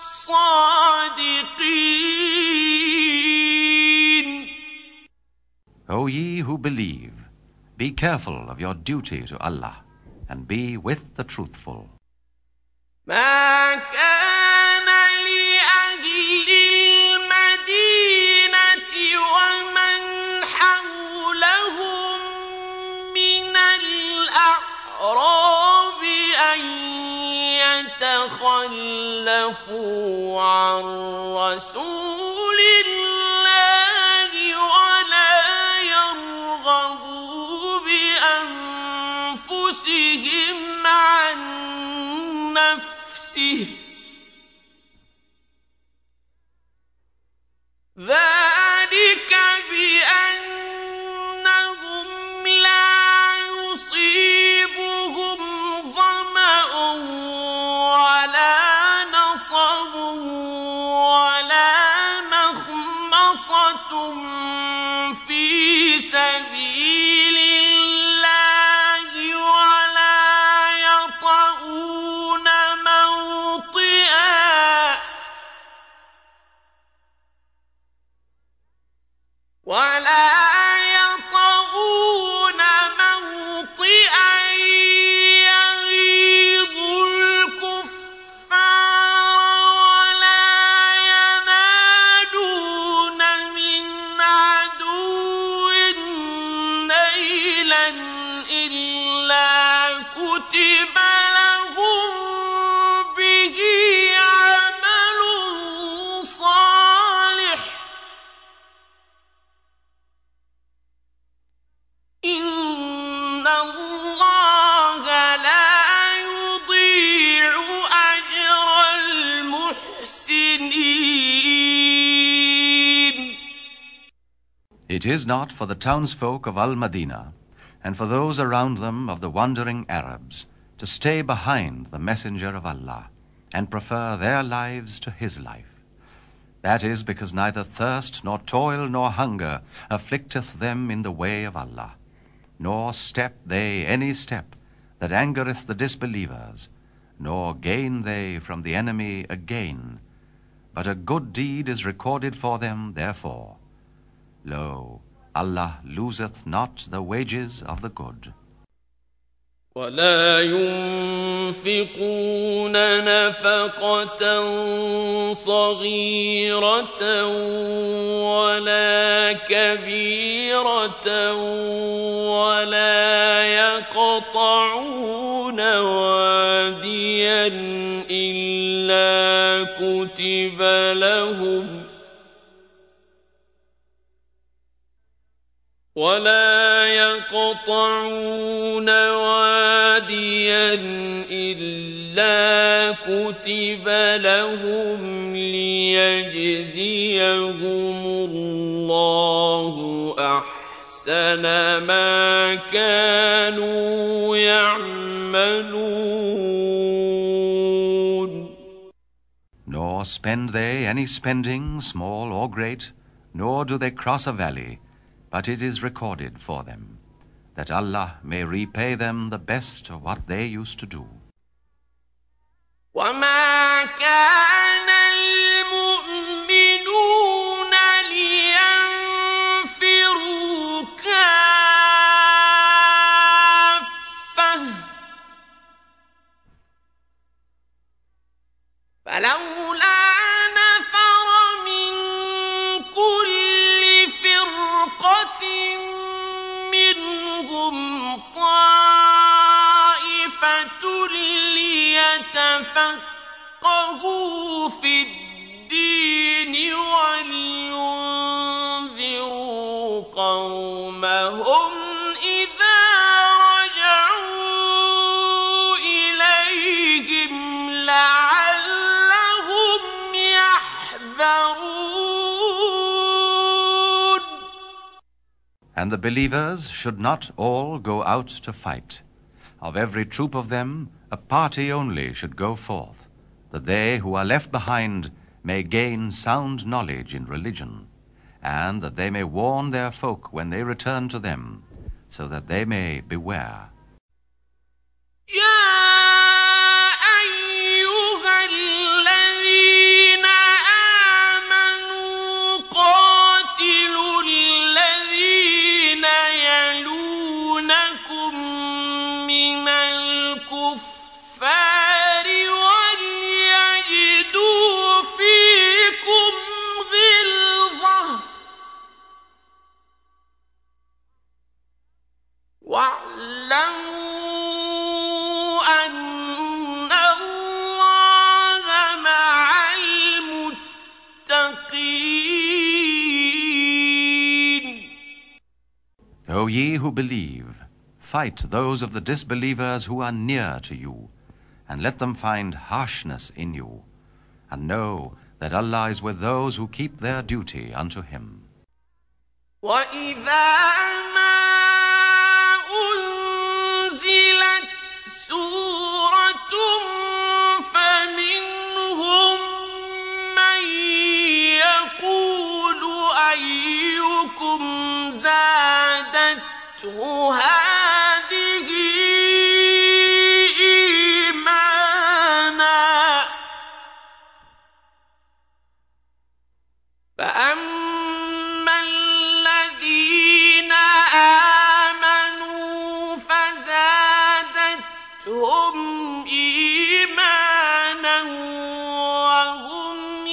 الصادقين. O ye who believe, be careful of your duty to Allah, and be with the truthful. ما كان لأهل المدينة ومن حولهم من الأعراب أن يتخلفوا عن رسول الله ولا يرغبوا بأنفسهم عن نفسه ذلك بأنهم لا يصيبهم ظمأ ولا نصب ولا مخمصة في سبيل الله ولا يطؤون موطئا ولا يطؤون موطئا يغيظ الكفار ولا ينالون من عدو نيلا إلا كتب لهم به عمل صالح إن الله لا يضيع أجر المحسنين. It is not for the townsfolk of Al-Madinah, and for those around them of the wandering Arabs, to stay behind the Messenger of Allah, and prefer their lives to his life. That is because neither thirst, nor toil, nor hunger afflicteth them in the way of Allah, nor step they any step that angereth the disbelievers, nor gain they from the enemy a gain, but a good deed is recorded for them therefore. Lo, Allah loseth not the wages of the good. ولا ينفقون نفقة صغيرة ولا كبيرة ولا يقطعون واديا إلا كتب لهم ولا يقطعون واديا إلا كتب لهم ليجزيهم الله أحسن ما كانوا يعملون. Nor spend they any spending, small or great, nor do they cross a valley, but it is recorded for them, that Allah may repay them the best of what they used to do. وما كان المؤمنون لينفروا كافة فلولا نفر من كل فرقة منهم طائفة ليتفقهوا في الدين ولينذروا قومهم إذا رجعوا And the believers should not all go out to fight. Of every troop of them, a party only should go forth, that they who are left behind may gain sound knowledge in religion, and that they may warn their folk when they return to them, so that they may beware. O ye who believe, fight those of the disbelievers who are near to you, and let them find harshness in you, and know that Allah is with those who keep their duty unto Him. هذه إيمانا فأما الذين آمنوا فزادتهم إيمانا وهم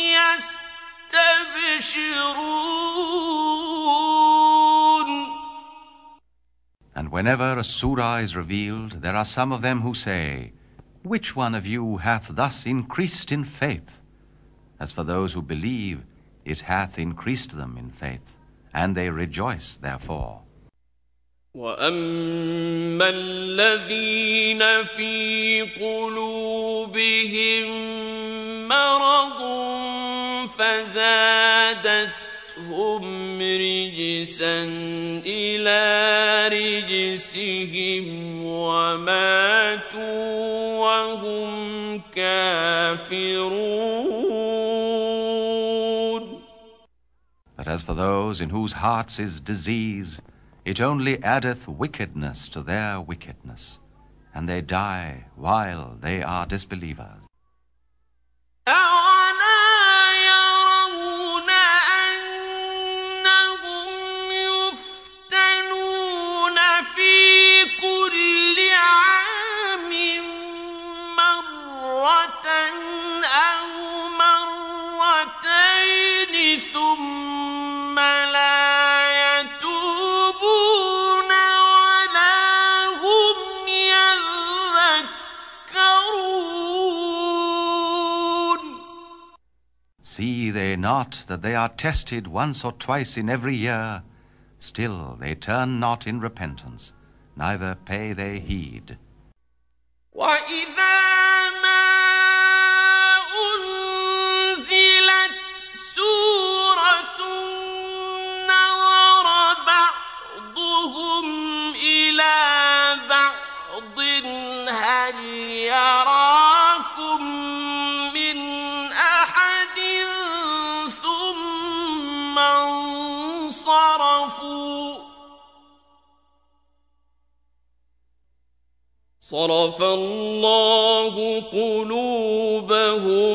يستبشرون. And whenever a surah is revealed, there are some of them who say, which one of you hath thus increased in faith? As for those who believe, it hath increased them in faith, and they rejoice therefore. وَأَمَّا الَّذِينَ فِي قُلُوبِهِم مَّرَضٌ فَزَادَتْهُمْ رِجْسًا إِلَى رِجْسِهِمْ وَمَاتُوا وَهُمْ كَافِرُونَ. But as for those in whose hearts is disease, it only addeth wickedness to their wickedness, and they die while they are disbelievers. See they not that they are tested once or twice in every year? Still they turn not in repentance, neither pay they heed. صرف الله قلوبهم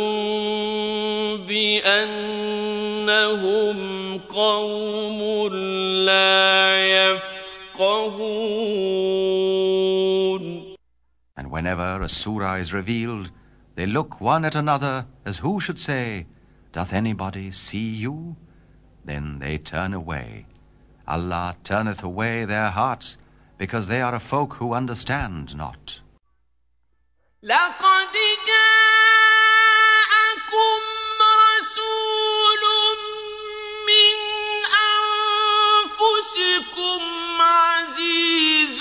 بأنهم قوم لا يفقهون. And whenever a surah is revealed, they look one at another as who should say, doth anybody see you? Then they turn away. Allah turneth away their hearts, because they are a folk who understand not. لقد جاءكم رسول من أنفسكم عزيز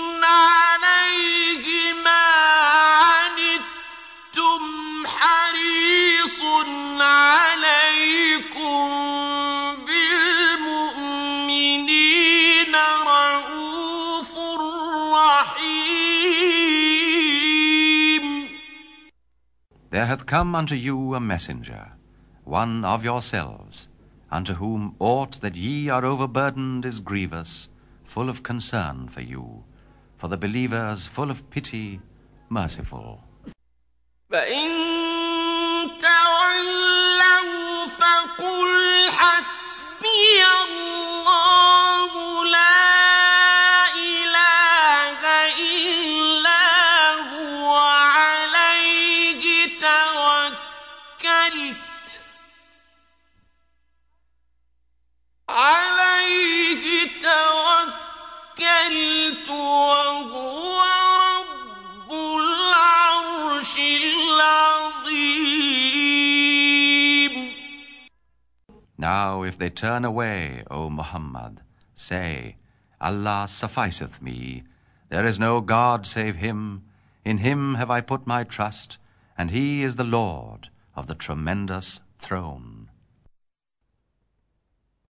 عليه ما عنتم حريص عليكم بالمؤمنين There hath come unto you a messenger, one of yourselves, unto whom aught that ye are overburdened is grievous, full of concern for you, for the believers full of pity, merciful. فإن تولوا فقل حسبي الله لا إله إلا هو عليه توكلت عليه توكلت وهو رب العرش العظيم. Now if they turn away, O Muhammad, say, Allah sufficeth me. There is no God save Him. In Him have I put my trust, and He is the Lord of the tremendous throne.